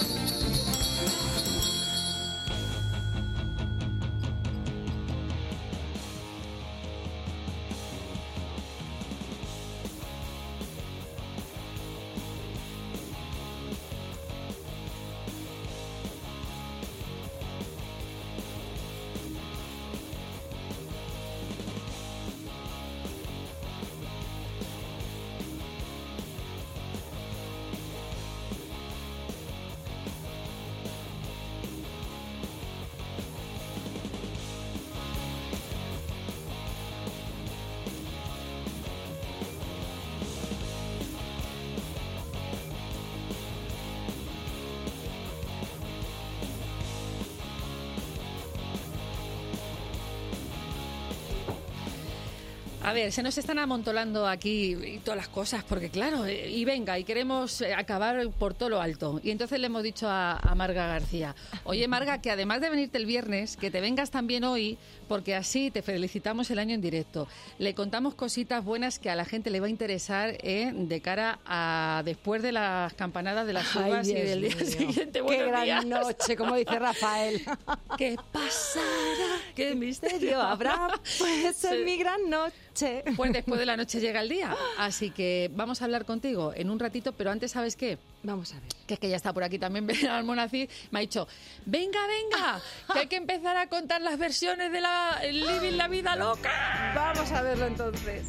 A ver, se nos están amontolando aquí todas las cosas, porque claro, y venga, y queremos acabar por todo lo alto. Y entonces le hemos dicho a Marga García, oye Marga, que además de venirte el viernes, que te vengas también hoy, porque así te felicitamos el año en directo. Le contamos cositas buenas que a la gente le va a interesar de cara a después de las campanadas de las uvas y del día siguiente. Qué gran noche, como dice Rafael. ¿Qué pasará? ¿Qué misterio habrá? Pues en mi gran noche. Pues después de la noche llega el día. Así que vamos a hablar contigo en un ratito, pero antes, ¿sabes qué? Vamos a ver. Que es que ya está por aquí también Belén Almonacid. Me ha dicho, venga, que hay que empezar a contar las versiones de la Living la Vida Loca. Vamos a verlo entonces.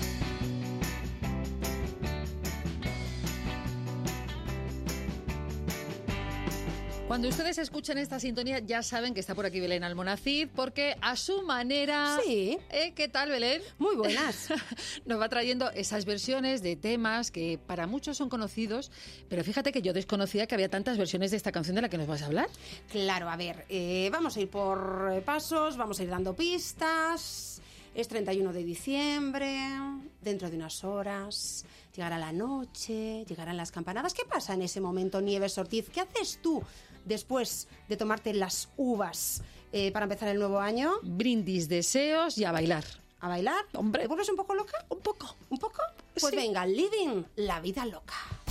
Cuando ustedes escuchen esta sintonía ya saben que está por aquí Belén Almonacid, porque a su manera... Sí. ¿Qué tal, Belén? Muy buenas. Nos va trayendo esas versiones de temas que para muchos son conocidos, pero fíjate que yo desconocía que había tantas versiones de esta canción de la que nos vas a hablar. Claro, a ver, vamos a ir por pasos, vamos a ir dando pistas. Es 31 de diciembre, dentro de unas horas, llegará la noche, llegarán las campanadas. ¿Qué pasa en ese momento, Nieves Ortiz? ¿Qué haces tú después de tomarte las uvas para empezar el nuevo año? Brindis, deseos y a bailar. ¿A bailar? Hombre. ¿Te vuelves un poco loca? Un poco. ¿Un poco? Pues Sí. venga, Living la vida loca.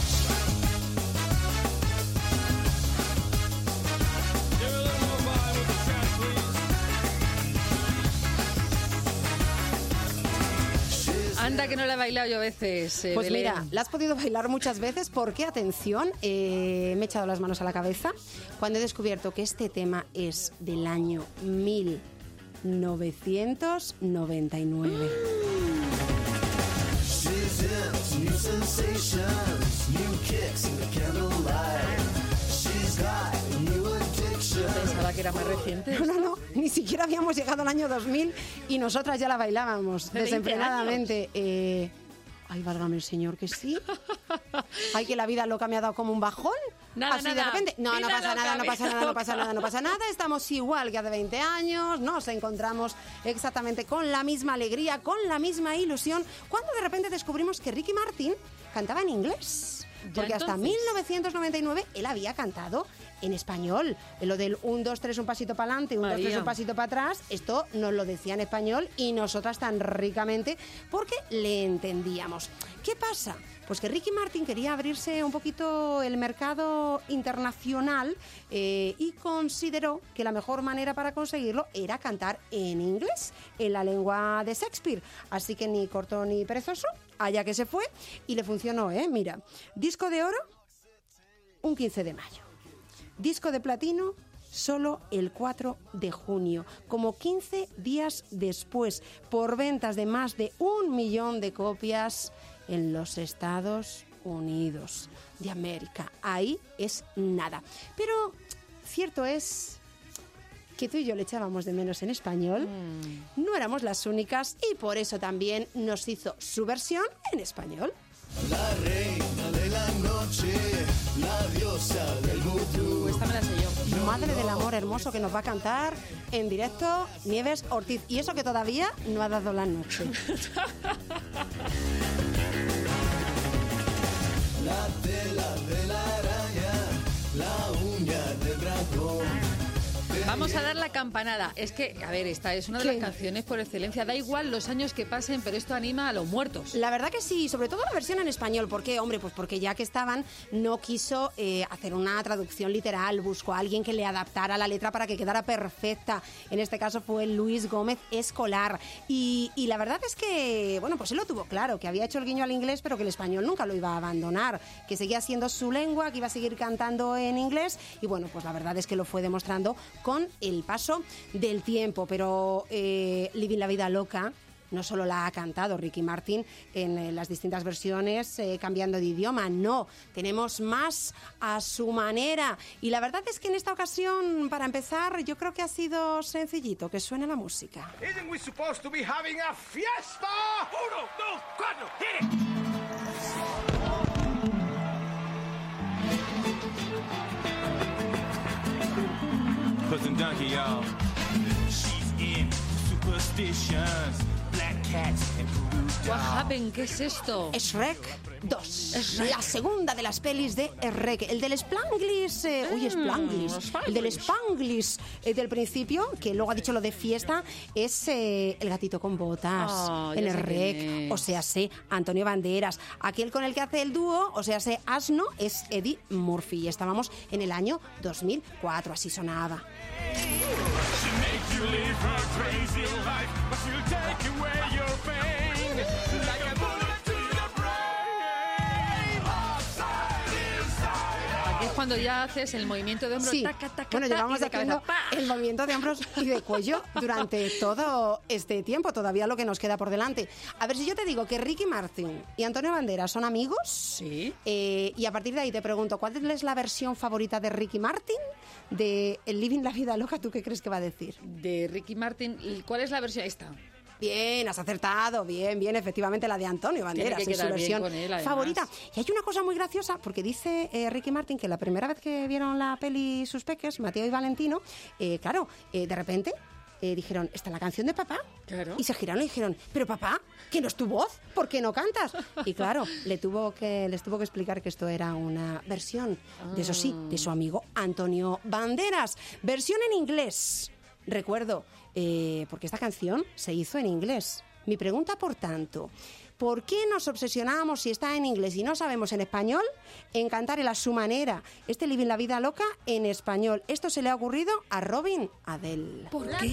Anda que no la he bailado yo a veces, Pues Belén. mira, la has podido bailar muchas veces porque, atención, me he echado las manos a la cabeza cuando he descubierto que este tema es del año 1999. Pensaba que era más reciente. No, ni siquiera habíamos llegado al año 2000 y nosotras ya la bailábamos De 20 desenfrenadamente. Ay, válgame el señor, que sí. Ay, que la vida loca me ha dado como un bajón. Nada, Así de nada. repente. No, no Vida pasa loca, nada, no vida pasa nada, no loca. pasa nada, no pasa nada. Estamos igual que hace 20 años. Nos encontramos exactamente con la misma alegría, con la misma ilusión, cuando de repente descubrimos que Ricky Martin cantaba en inglés. Porque hasta entonces. 1999 él había cantado en español. Lo del 1, 2, 3, un pasito para adelante, 1, 2, 3, María. un pasito para atrás, esto nos lo decía en español y nosotras tan ricamente porque le entendíamos. ¿Qué pasa? Pues que Ricky Martin quería abrirse un poquito el mercado internacional y consideró que la mejor manera para conseguirlo era cantar en inglés, en la lengua de Shakespeare. Así que ni corto ni perezoso, allá que se fue y le funcionó, ¿eh? Mira, disco de oro, un 15 de mayo. Disco de platino, solo el 4 de junio, como 15 días después, por ventas de más de 1 millón de copias en los Estados Unidos de América. Ahí es nada. Pero cierto es que tú y yo le echábamos de menos en español, no éramos las únicas y por eso también nos hizo su versión en español. La reina de la noche, la diosa del vudú. Esta me la sé yo. Madre del amor hermoso que nos va a cantar en directo Nieves Ortiz. Y eso que todavía no ha dado la noche. La tela de la araña, la uña del dragón. Vamos a dar la campanada. Es que, a ver, esta es una de ¿Qué? las canciones por excelencia. Da igual los años que pasen, pero esto anima a los muertos. La verdad que sí, sobre todo la versión en español. ¿Por qué? Hombre, pues porque ya que estaban, no quiso hacer una traducción literal. Buscó a alguien que le adaptara la letra para que quedara perfecta. En este caso fue Luis Gómez Escolar. Y la verdad es que, bueno, pues él lo tuvo claro, que había hecho el guiño al inglés, pero que el español nunca lo iba a abandonar, que seguía siendo su lengua, que iba a seguir cantando en inglés. Y bueno, pues la verdad es que lo fue demostrando con el paso del tiempo. Pero Living la vida loca no solo la ha cantado Ricky Martin en las distintas versiones, cambiando de idioma, no, tenemos más a su manera. Y la verdad es que en esta ocasión, para empezar, yo creo que ha sido sencillito que suene la música. Isn't we supposed to be having a fiesta? 1, 2, 4, hit it! Cousin Donkey, y'all. She's in superstitions, black cats and voodoo What dolls. happened? ¿Qué es esto? Shrek 2, la segunda de las pelis de Shrek, el del Spanglish, el del Spanglish del principio, que luego ha dicho lo de fiesta, es el gatito con botas Ah, en ya sé Shrek, quién es. o sea, sé Antonio Banderas, aquel con el que hace el dúo, o sea, sé Asno, es Eddie Murphy, y estábamos en el año 2004, así sonaba. She makes you live her crazy life, but she'll take away your pain. Like a bullet to the brain. Upside, inside. Aquí es cuando ya haces el movimiento de hombros. Sí, Taca, taca, bueno, taca, llevamos y de haciendo cabeza, ¡pa! el movimiento de hombros y de cuello durante todo este tiempo, todavía lo que nos queda por delante. A ver, si yo te digo que Ricky Martin y Antonio Banderas son amigos, Sí. y a partir de ahí te pregunto, ¿cuál es la versión favorita de Ricky Martin de El Living la vida loca? ¿Tú qué crees que va a decir? De Ricky Martin, ¿cuál es la versión? Esta. Bien, has acertado, bien, efectivamente la de Antonio Banderas, Tiene que es su quedar bien versión con él, además. favorita. Y hay una cosa muy graciosa, porque dice Ricky Martin que la primera vez que vieron la peli sus peques, Mateo y Valentino, de repente dijeron, ¿esta es la canción de papá? Claro. Y se giraron y dijeron, pero papá, ¿que no es tu voz? ¿Por qué no cantas? Y claro, les tuvo que explicar que esto era una versión, de eso sí, de su amigo Antonio Banderas. Versión en inglés. Recuerdo, porque esta canción se hizo en inglés. Mi pregunta, por tanto, ¿por qué nos obsesionamos si está en inglés y no sabemos en español en cantar a su manera este Living la Vida Loca en español? Esto se le ha ocurrido a Robin Adele. ¿Por qué?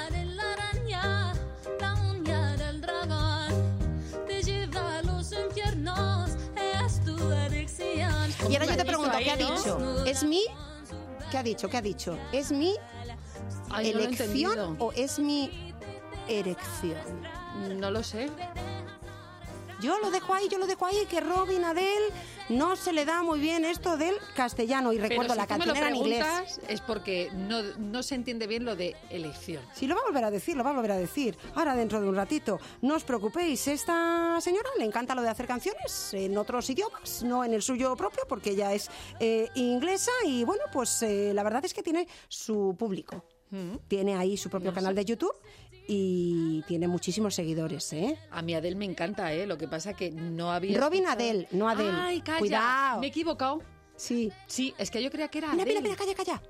Y ahora yo te pregunto, ¿qué ha dicho? ¿Es mi? ¿Qué ha dicho? ¿Qué ha dicho? ¿Es mi Ay, no lo he elección entendido. o es mi erección? No lo sé. Yo lo dejo ahí, que Robin Adele no se le da muy bien esto del castellano. Y recuerdo, la canción era en inglés. Es porque no se entiende bien lo de elección. Sí, lo va a volver a decir, Ahora, dentro de un ratito. No os preocupéis, esta señora le encanta lo de hacer canciones en otros idiomas, no en el suyo propio, porque ella es inglesa y, bueno, pues la verdad es que tiene su público. Tiene ahí su propio canal de YouTube y tiene muchísimos seguidores, ¿eh? A mí Adele me encanta, ¿eh? Lo que pasa que no había... Robin Adele, no Adele. Ay, calla. Cuidado. Me he equivocado. Sí. Sí, es que yo creía que era Mira, Adele. mira, calla.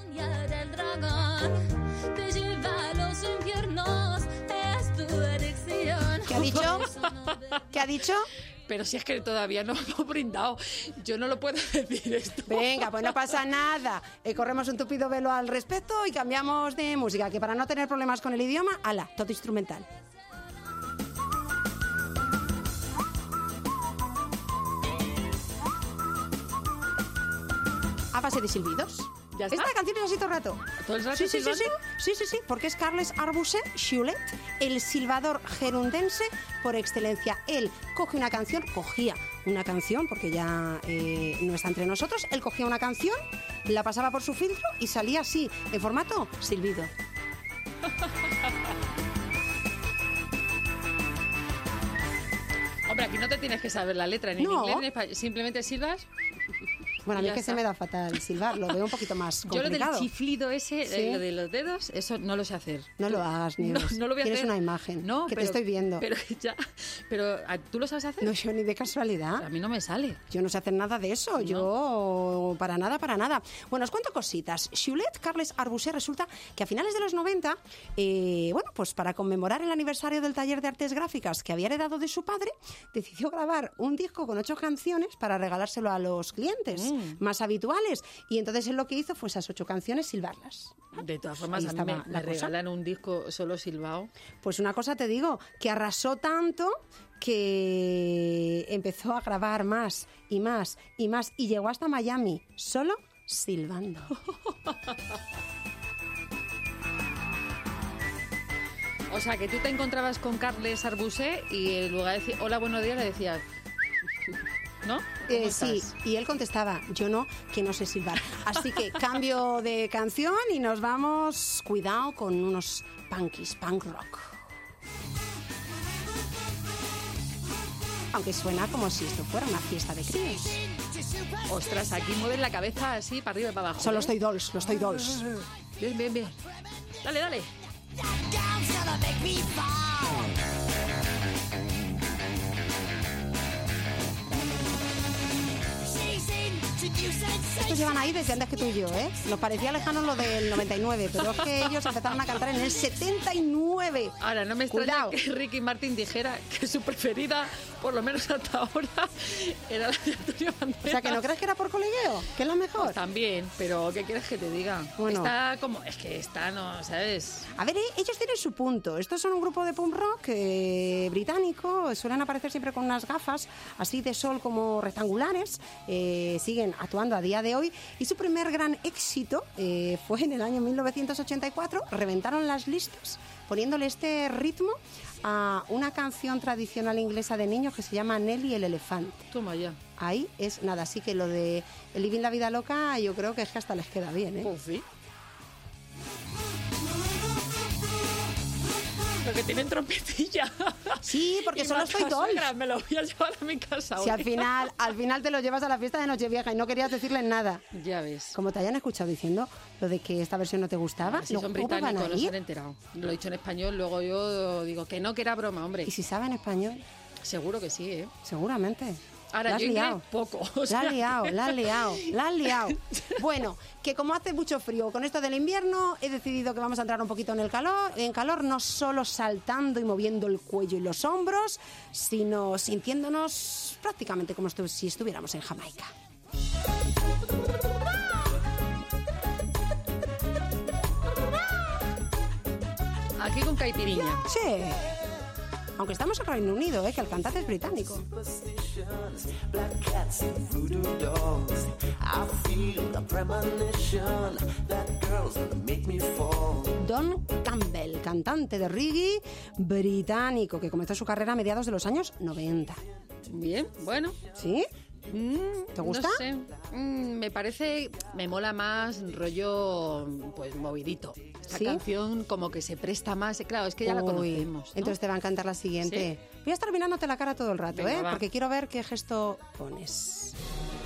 ¿Qué ha dicho? ¿Qué ha dicho? Pero si es que todavía no hemos brindado. Yo no lo puedo decir esto. Venga, pues no pasa nada. Corremos un tupido velo al respecto y cambiamos de música, que para no tener problemas con el idioma, ala, todo instrumental. A base de silbidos. ¿Ya está? Esta canción es así todo el rato. ¿Todo el rato Sí, silbando? sí, porque es Carles Arbuset Schulet, el silbador gerundense por excelencia. Él cogía una canción, porque ya no está entre nosotros, él cogía una canción, la pasaba por su filtro y salía así, en formato silbido. Hombre, aquí no te tienes que saber la letra, ni en No. inglés ni en español. Simplemente silbas. Bueno, a mí Y es ya que está. se me da fatal silbar, lo veo un poquito más Yo lo complicado. del chiflido ese, Sí. lo de los dedos, eso no lo sé hacer. No lo hagas, Nieves. No lo voy a Tienes hacer. una imagen No, que pero- te estoy viendo. Pero ¿tú lo sabes hacer? No, yo ni de casualidad. A mí no me sale. Yo no sé hacer nada de eso, yo para nada. Bueno, os cuento cositas. Schulet, Carles Arbuset, resulta que a finales de los 90, bueno, pues para conmemorar el aniversario del taller de artes gráficas que había heredado de su padre, decidió grabar un disco con 8 canciones para regalárselo a los clientes más habituales. Y entonces él lo que hizo fue esas 8 canciones silbarlas. De todas formas, Ahí a mí estaba me la cosa. regalan un disco solo silbado. Pues una cosa te digo, que arrasó tanto que empezó a grabar más y más y más y llegó hasta Miami, solo silbando. O sea, que tú te encontrabas con Carles Arbuset y en lugar de decir hola, buenos días, le decías... ¿No? ¿Cómo Sí, estás? y él contestaba, yo no, que no sé silbar. Así que cambio de canción y nos vamos, cuidado, con unos punkies, punk rock. Aunque suena como si esto fuera una fiesta de críos. Ostras, aquí mueves la cabeza así para arriba y para abajo. Solo ¿eh? estoy dolls, no estoy dolls. Bien, bien, bien. Dale, dale. Estos llevan ahí desde antes que tú y yo, ¿eh? Nos parecía lejano lo del 99, pero es que ellos empezaron a cantar en el 79. Ahora, no me extraña Cuidado. que Ricky Martin dijera que su preferida, por lo menos hasta ahora, era la de Antonio Banderas. O sea, que no crees que era por colegueo, que es la mejor. Pues también, pero ¿qué quieres que te diga? Bueno. Está como... Es que está, no, ¿sabes? A ver, ellos tienen su punto. Estos son un grupo de punk rock británico. Suelen aparecer siempre con unas gafas así de sol como rectangulares. Siguen actuando a día de hoy. Y su primer gran éxito fue en el año 1984. Reventaron las listas poniéndole este ritmo a una canción tradicional inglesa de niños que se llama Nelly el elefante. Toma ya. Ahí es nada. Así que lo de el Living la Vida Loca yo creo que es que hasta les queda bien, ¿eh? Pues sí. Lo que tienen trompetilla. Sí, porque Y solo estoy matasuegra, dolls. me lo voy a llevar a mi casa Si hoy. al final te lo llevas a la fiesta de Nochevieja y no querías decirles nada. Ya ves. Como te hayan escuchado diciendo lo de que esta versión no te gustaba, Si son ¿cómo van británicos, a no se ir? han enterado. Lo he dicho en español, luego yo digo que no, que era broma, hombre. Y si saben español, Seguro que sí, ¿eh? seguramente. Ahora La has yo inglés liado. poco. La has liado. Bueno, que como hace mucho frío con esto del invierno, he decidido que vamos a entrar un poquito en calor, no solo saltando y moviendo el cuello y los hombros, sino sintiéndonos prácticamente como si estuviéramos en Jamaica. Aquí con caipiriña. Sí. Aunque estamos en Reino Unido, que el cantante es británico. Don Campbell, cantante de reggae británico, que comenzó su carrera a mediados de los años 90. Bien, bueno. ¿Sí? ¿Te gusta? No sé. Me mola más rollo, pues, movidito. Esta ¿Sí? canción como que se presta más. Claro, es que ya la conocemos, ¿no? Entonces te va a encantar la siguiente. Sí. Voy a estar mirándote la cara todo el rato, Venga, va. porque quiero ver qué gesto pones.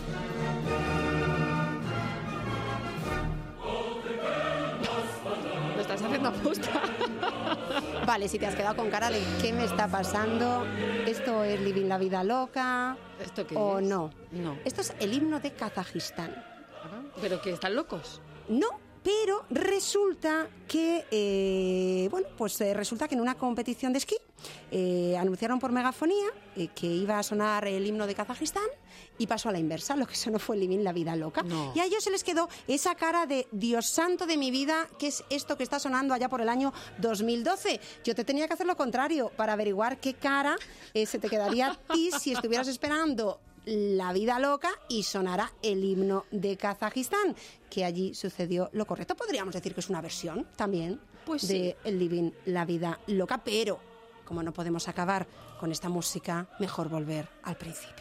Lo estás haciendo aposta. Vale, si te has quedado con cara de qué me está pasando, esto es Living la Vida Loca, ¿Esto qué o es? no. No. Esto es el himno de Kazajistán. ¿Pero que están locos? No, pero resulta que, resulta que en una competición de esquí anunciaron por megafonía que iba a sonar el himno de Kazajistán y pasó a la inversa, lo que sonó fue el Living la Vida Loca. No. Y a ellos se les quedó esa cara de Dios santo de mi vida, que es esto que está sonando allá por el año 2012. Yo te tenía que hacer lo contrario para averiguar qué cara se te quedaría a ti si estuvieras esperando La Vida Loca y sonará el himno de Kazajistán, que allí sucedió lo correcto. Podríamos decir que es una versión también Pues de el Living la Vida Loca, pero como no podemos acabar con esta música, mejor volver al principio.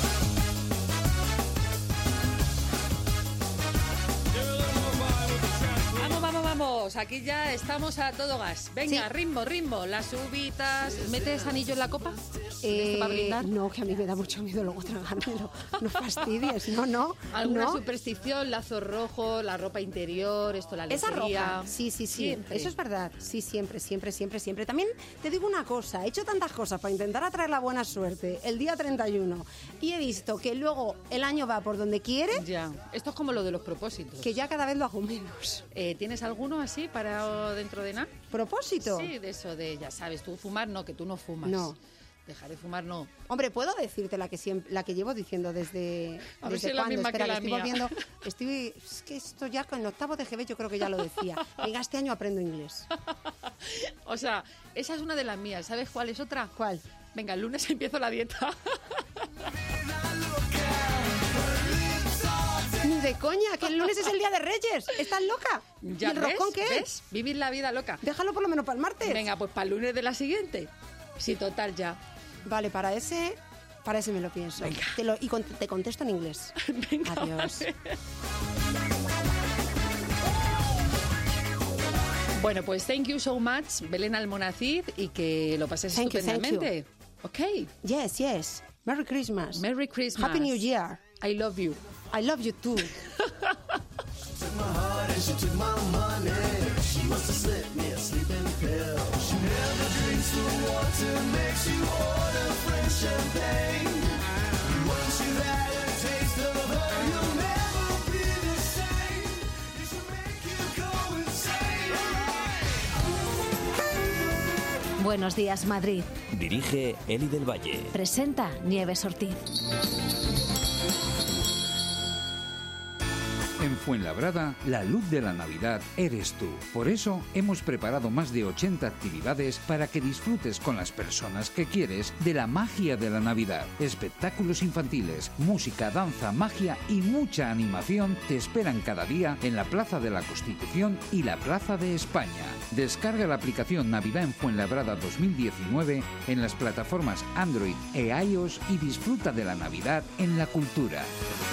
Vamos, aquí ya estamos a todo gas. Venga, Sí. ritmo, las uvitas. ¿Metes anillo en la copa? ¿Para brindar? No, que a mí me da mucho miedo luego tragármelo. No fastidies, no. ¿Alguna no. superstición? Lazo rojo, la ropa interior, esto, la Esa lencería. roja, sí, Siempre. eso es verdad, sí, siempre. También te digo una cosa, he hecho tantas cosas para intentar atraer la buena suerte el día 31 y he visto que luego el año va por donde quiere, Ya, esto es como lo de los propósitos. que ya cada vez lo hago menos. ¿Tienes alguno así para dentro de nada? ¿Propósito? Sí, de eso de, ya sabes, tú fumar no, que tú no fumas. No. Dejar de fumar no. Hombre, puedo decirte la que llevo diciendo desde A ver desde si es la cuándo. misma Espera, que la estoy mía. volviendo. Es que esto ya con el octavo de GB yo creo que ya lo decía. Venga, este año aprendo inglés. O sea, esa es una de las mías. ¿Sabes cuál es otra? ¿Cuál? Venga, el lunes empiezo la dieta. Ni de coña, que el lunes es el día de Reyes. ¿Estás loca? ¿Y el roscón qué es? ¿Ves? Vivir la vida loca. Déjalo por lo menos para el martes. Venga, pues para el lunes de la siguiente. Sí, total, ya. Vale, para ese me lo pienso. Venga. Te contesto en inglés. Venga, Adiós. vale. Bueno, pues thank you so much, Belén Almonacid, y que lo pases Thank you, estupendamente. Ok. Yes. Merry Christmas. Merry Christmas. Happy New Year. I love you. I love you too. Buenos días, Madrid. Dirige Eli del Valle. Presenta Nieves Ortiz. En Fuenlabrada, la luz de la Navidad eres tú. Por eso hemos preparado más de 80 actividades para que disfrutes con las personas que quieres de la magia de la Navidad. Espectáculos infantiles, música, danza, magia y mucha animación te esperan cada día en la Plaza de la Constitución y la Plaza de España. Descarga la aplicación Navidad en Fuenlabrada 2019 en las plataformas Android e iOS y disfruta de la Navidad en la cultura.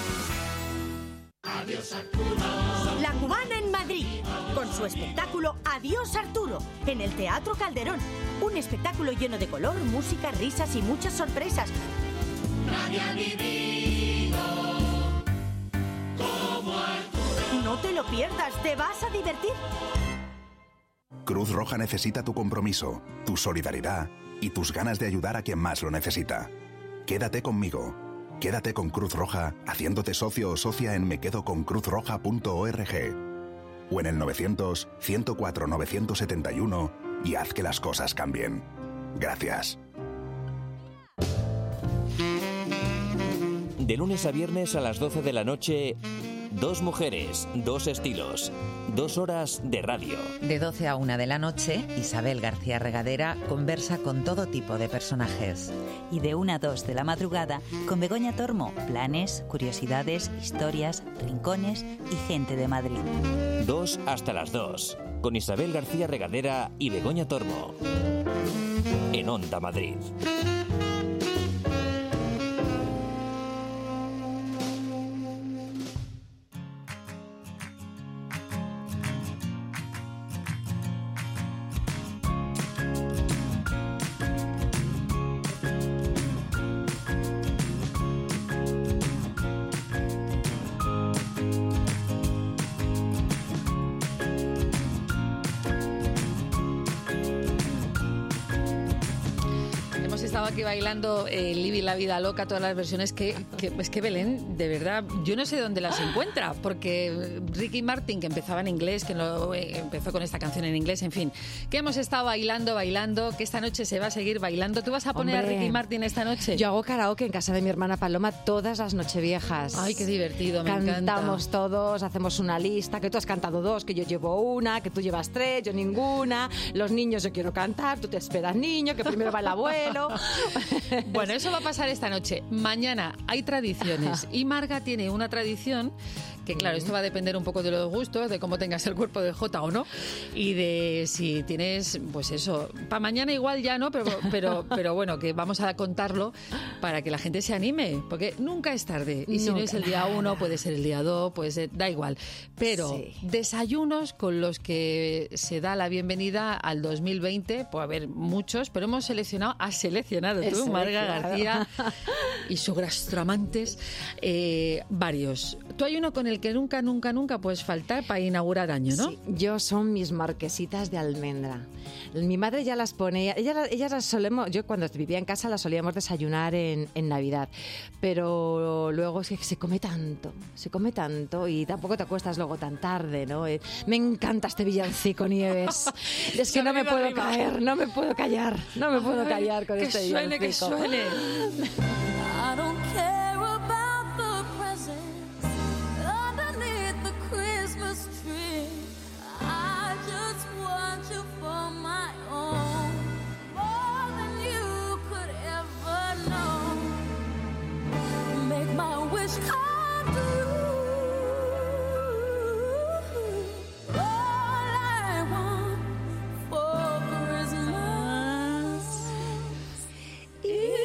La Cubana en Madrid, con su espectáculo Adiós Arturo, en el Teatro Calderón. Un espectáculo lleno de color, música, risas y muchas sorpresas. Nadie ha vivido como Arturo. No te lo pierdas, te vas a divertir. Cruz Roja necesita tu compromiso, tu solidaridad y tus ganas de ayudar a quien más lo necesita. Quédate conmigo. Quédate con Cruz Roja haciéndote socio o socia en mequedoconcruzroja.org o en el 900-104-971 y haz que las cosas cambien. Gracias. De lunes a viernes a las 12 de la noche, Dos mujeres, dos estilos, 2 horas de radio. De 12 a 1 de la noche, Isabel García Regadera conversa con todo tipo de personajes. Y de 1 a 2 de la madrugada, con Begoña Tormo, planes, curiosidades, historias, rincones y gente de Madrid. 2 hasta las 2, con Isabel García Regadera y Begoña Tormo. En Onda Madrid. Aquí bailando Living la vida loca, todas las versiones que es que Belén, de verdad, yo no sé dónde las encuentra, porque Ricky Martin, que empezaba en inglés, que empezó con esta canción en inglés, en fin, que hemos estado bailando, que esta noche se va a seguir bailando. ¿Tú vas a poner a Ricky Martin esta noche? Yo hago karaoke en casa de mi hermana Paloma todas las nocheviejas. Ay, qué divertido, me encanta. Cantamos todos, hacemos una lista, que tú has cantado 2, que yo llevo 1, que tú llevas 3, yo ninguna. Los niños, yo quiero cantar, tú te esperas niño, que primero va el abuelo. Bueno, eso va a pasar esta noche. Mañana hay tradiciones y Marga tiene una tradición que, claro, esto va a depender un poco de los gustos, de cómo tengas el cuerpo de Jota o no, y de si tienes, pues eso, para mañana igual ya no, pero bueno, que vamos a contarlo para que la gente se anime, porque nunca es tarde. Y si no es el día 1, puede ser el día 2, pues da igual. Pero sí, desayunos con los que se da la bienvenida al 2020, puede haber muchos, pero hemos seleccionado tú, Marga García y sus gastroamantes, varios. Tú hay uno con el que nunca puedes faltar para inaugurar año, ¿no? Sí, yo son mis marquesitas de almendra. Mi madre ya las pone, ellas las solemos, yo cuando vivía en casa las solíamos desayunar en Navidad, pero luego es que se come tanto y tampoco te acuestas luego tan tarde, ¿no? Me encanta este villancico, Nieves. Es que no me puedo callar con este villancico. Que suene. I don't care about the presents underneath the Christmas tree. I just want you for my own, more than you could ever know. Make my wish come true. All I want for Christmas is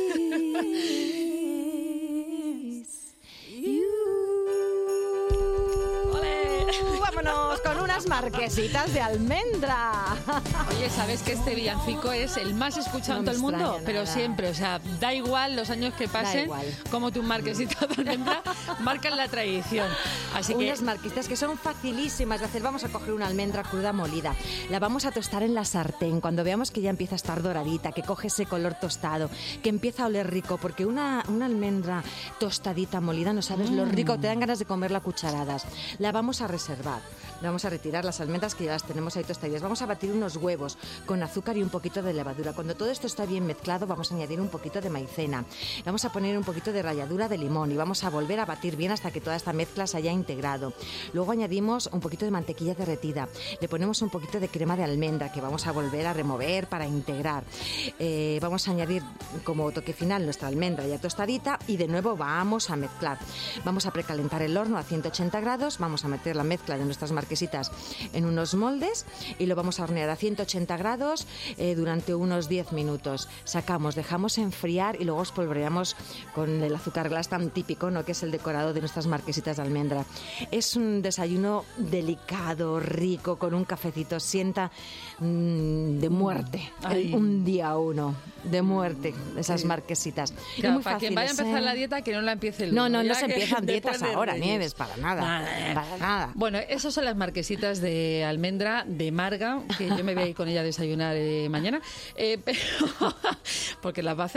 vámonos con unas marquesitas de almendra. Oye, ¿sabes que este villancico es el más escuchado en todo el mundo? Pero siempre, o sea, da igual los años que pasen, como tu marquesita de almendra marcan la tradición. Así que unas marquesitas que son facilísimas de hacer. Vamos a coger una almendra cruda molida, la vamos a tostar en la sartén. Cuando veamos que ya empieza a estar doradita, que coge ese color tostado, que empieza a oler rico, porque una almendra tostadita molida, no sabes lo rico, te dan ganas de comerla a cucharadas. La vamos a reservar. Vamos a retirar las almendras que ya las tenemos ahí tostaditas. Vamos a batir unos huevos con azúcar y un poquito de levadura. Cuando todo esto está bien mezclado, vamos a añadir un poquito de maicena. Vamos a poner un poquito de ralladura de limón y vamos a volver a batir bien hasta que toda esta mezcla se haya integrado. Luego añadimos un poquito de mantequilla derretida. Le ponemos un poquito de crema de almendra que vamos a volver a remover para integrar. Vamos a añadir como toque final nuestra almendra ya tostadita y de nuevo vamos a mezclar. Vamos a precalentar el horno a 180 grados. Vamos a meter la mezcla de nuestras marquesitas en unos moldes y lo vamos a hornear a 180 grados durante unos 10 minutos. Sacamos, dejamos enfriar y luego espolvoreamos con el azúcar glass tan típico, ¿no?, que es el decorado de nuestras marquesitas de almendra. Es un desayuno delicado, rico, con un cafecito. Sienta de muerte. Un día 1 de muerte, esas marquesitas. Claro, muy para quien vaya a empezar la dieta, que no la empiece el No lunes, se empiezan dietas ahora, Reyes. Nieves, para nada. Para nada. Bueno, esas son las marquesitas de almendra de Marga, que yo me voy a ir con ella a desayunar mañana, pero, porque las va a hacer.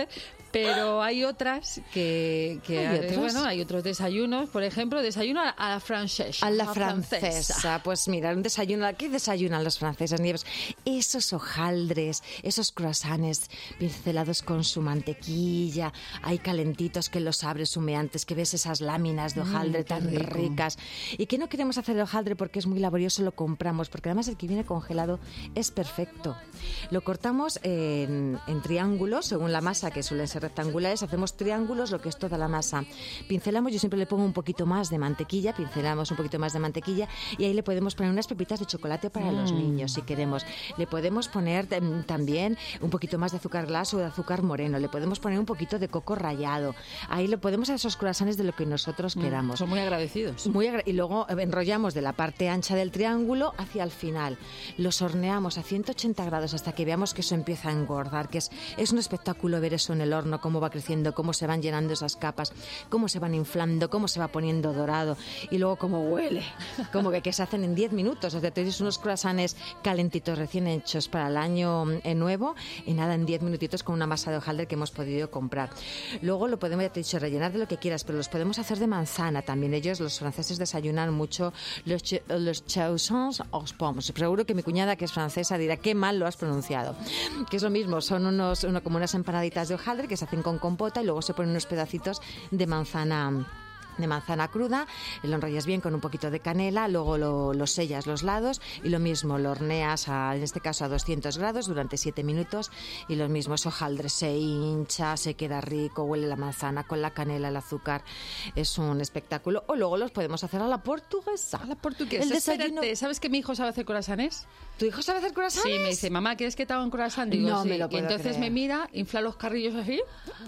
Pero hay otras que bueno, hay otros desayunos, por ejemplo, desayuno a la francesa. A la francesa. Pues mira, un desayuno. ¿Qué desayunan los franceses, Nieves? Esos hojaldres, esos croissants pincelados con su mantequilla, hay calentitos que los abres humeantes, que ves esas láminas de hojaldre tan ricas. Y que no queremos hacer el hojaldre porque es muy laborioso, lo compramos, porque además el que viene congelado es perfecto. Lo cortamos en triángulos, según la masa, que suelen ser rectangulares, hacemos triángulos, lo que es toda la masa. Pincelamos, yo siempre le pongo un poquito más de mantequilla, pincelamos un poquito más de mantequilla y ahí le podemos poner unas pepitas de chocolate para los niños, si queremos. Le podemos poner también un poquito más de azúcar glas o de azúcar moreno, le podemos poner un poquito de coco rallado. Ahí le podemos hacer esos croissants de lo que nosotros queramos. Son muy agradecidos. Y luego enrollamos de la parte ancha del triángulo hacia el final. Los horneamos a 180 grados hasta que veamos que eso empieza a engordar, que es un espectáculo ver eso en el horno, cómo va creciendo, cómo se van llenando esas capas, cómo se van inflando, cómo se va poniendo dorado y luego cómo huele, como que se hacen en 10 minutos. O sea, te dices unos croissants calentitos recién hechos para el año nuevo y nada, en 10 minutitos con una masa de hojaldre que hemos podido comprar. Luego lo podemos, ya te he dicho, rellenar de lo que quieras, pero los podemos hacer de manzana también. Ellos, los franceses, desayunan mucho los chausons aux pommes. Seguro que mi cuñada, que es francesa, dirá qué mal lo has pronunciado. Que es lo mismo, son como unas empanaditas de hojaldre que se hacen con compota y luego se ponen unos pedacitos de manzana cruda, lo enrollas bien con un poquito de canela, luego lo sellas los lados y lo mismo, lo horneas en este caso a 200 grados durante 7 minutos y lo mismo, ese hojaldre se hincha, se queda rico, huele la manzana con la canela, el azúcar, es un espectáculo. O luego los podemos hacer a la portuguesa. A la portuguesa. El desayuno. Espérate, ¿sabes que mi hijo sabe hacer croissants? ¿Tu hijo sabe hacer croissants? Sí, me dice, mamá, ¿quieres que te haga un croissant? Digo, no sí. me lo puedo Y entonces creer. me mira, infla los carrillos así.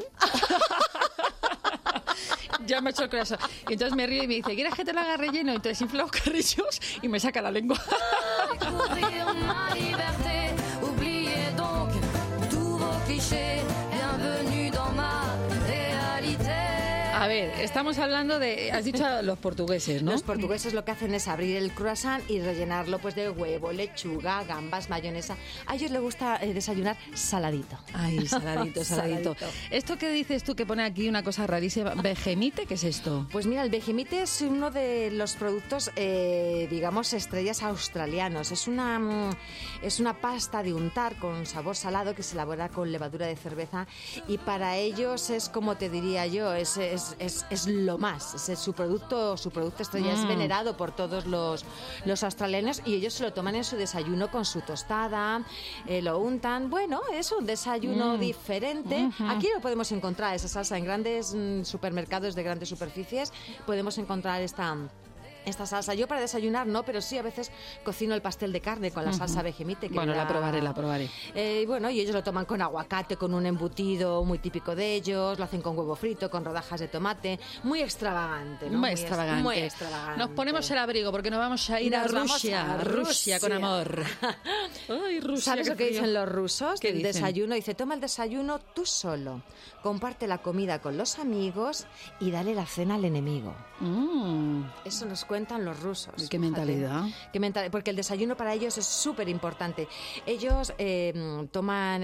Ya me ha hecho el croissant. Y entonces me río y me dice, ¿quieres que te lo haga relleno? Entonces infla los carrillos y me saca la lengua. A ver, estamos hablando de, has dicho los portugueses, ¿no? Los portugueses lo que hacen es abrir el croissant y rellenarlo pues de huevo, lechuga, gambas, mayonesa. A ellos les gusta desayunar saladito. Ay, saladito, saladito. Esto que dices tú, que pone aquí una cosa rarísima, ¿vegemite? ¿Qué es esto? Pues mira, el vegemite es uno de los productos, digamos, estrellas australianos. Es una pasta de untar con sabor salado que se elabora con levadura de cerveza y para ellos es, como te diría yo, es lo más. Es su producto estrella, es venerado por todos los australianos y ellos se lo toman en su desayuno con su tostada, lo untan. Bueno, es un desayuno diferente. Aquí lo podemos encontrar, esa salsa en grandes supermercados de grandes superficies. Podemos encontrar esta salsa. Yo para desayunar no, pero sí a veces cocino el pastel de carne con la salsa vegemite. Que bueno, la probaré. Bueno, y ellos lo toman con aguacate, con un embutido muy típico de ellos, lo hacen con huevo frito, con rodajas de tomate. Muy extravagante, ¿no? Muy extravagante. Muy extravagante. Nos ponemos el abrigo porque nos vamos a ir a Rusia con amor. Ay, Rusia, ¿Sabes lo que frío. dicen los rusos ¿Qué del dicen? desayuno? Dice, toma el desayuno tú solo, comparte la comida con los amigos y dale la cena al enemigo. Eso nos cuentan los rusos. ¿Qué mentalidad? Porque el desayuno para ellos es súper importante. Ellos toman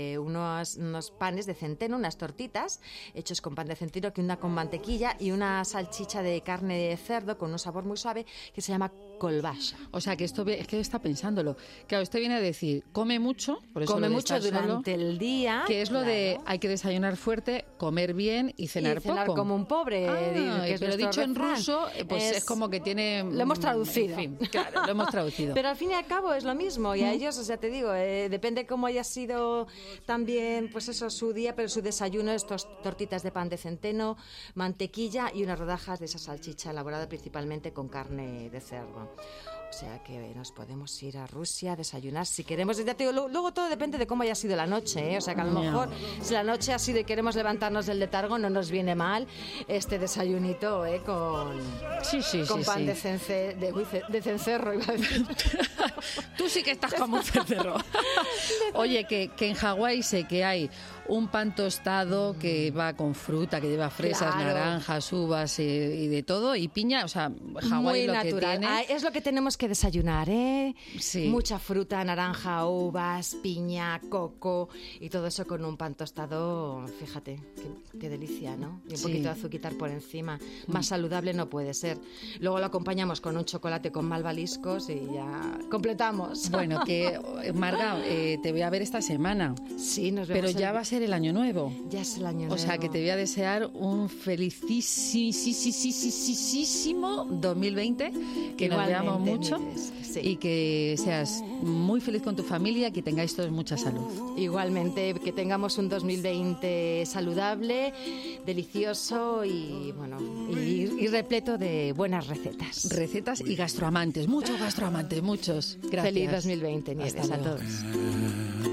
unos panes de centeno, unas tortitas hechos con pan de centeno, que una con mantequilla y una salchicha de carne de cerdo con un sabor muy suave que se llama kolbasa. O sea, que esto es que está pensándolo. Claro, usted viene a decir, come mucho, por eso come lo de mucho estar durante solo, el día. que es lo de hay que desayunar fuerte, comer bien y cenar poco. Como un pobre. Que es pero nuestro dicho en refrán. ruso, pues es como que tiene... Lo hemos traducido. En fin, claro, lo hemos traducido. Pero al fin y al cabo es lo mismo. Y a ellos, o sea, te digo, depende cómo haya sido también, pues eso, su día, pero su desayuno es tortitas de pan de centeno, mantequilla y unas rodajas de esa salchicha elaborada principalmente con carne de cerdo. O sea que nos podemos ir a Rusia a desayunar si queremos. Ya te digo, luego todo depende de cómo haya sido la noche, ¿eh? O sea que a lo mejor si la noche ha sido y queremos levantarnos del letargo, no nos viene mal este desayunito con pan de cencerro, iba a decir. Tú sí que estás como un cencerro. Oye, que en Hawái sé que hay un pan tostado que va con fruta, que lleva fresas, Claro. naranjas, uvas y de todo, y piña. O sea, Hawái Muy lo natural. que tiene... Ah, es lo que tenemos que desayunar, ¿eh? Sí. Mucha fruta, naranja, uvas, piña, coco y todo eso con un pan tostado, fíjate, qué delicia, ¿no? Y un Sí. poquito de azuquitar por encima. Más saludable no puede ser. Luego lo acompañamos con un chocolate con malvaviscos y ya completamos. Bueno, que Marga, te voy a ver esta semana. Sí, nos vemos. Pero ya va a ser el año nuevo. Ya es el año nuevo. O sea, que te voy a desear un felicísimo 2020, que nos Igualmente, veamos mucho Nieves, sí. y que seas muy feliz con tu familia, que tengáis todos mucha salud. Igualmente, que tengamos un 2020 saludable, delicioso y bueno y repleto de buenas recetas. Recetas y gastroamantes, muchos gastroamantes, muchos. Gracias. Feliz 2020, Nieves, Hasta a luego. todos.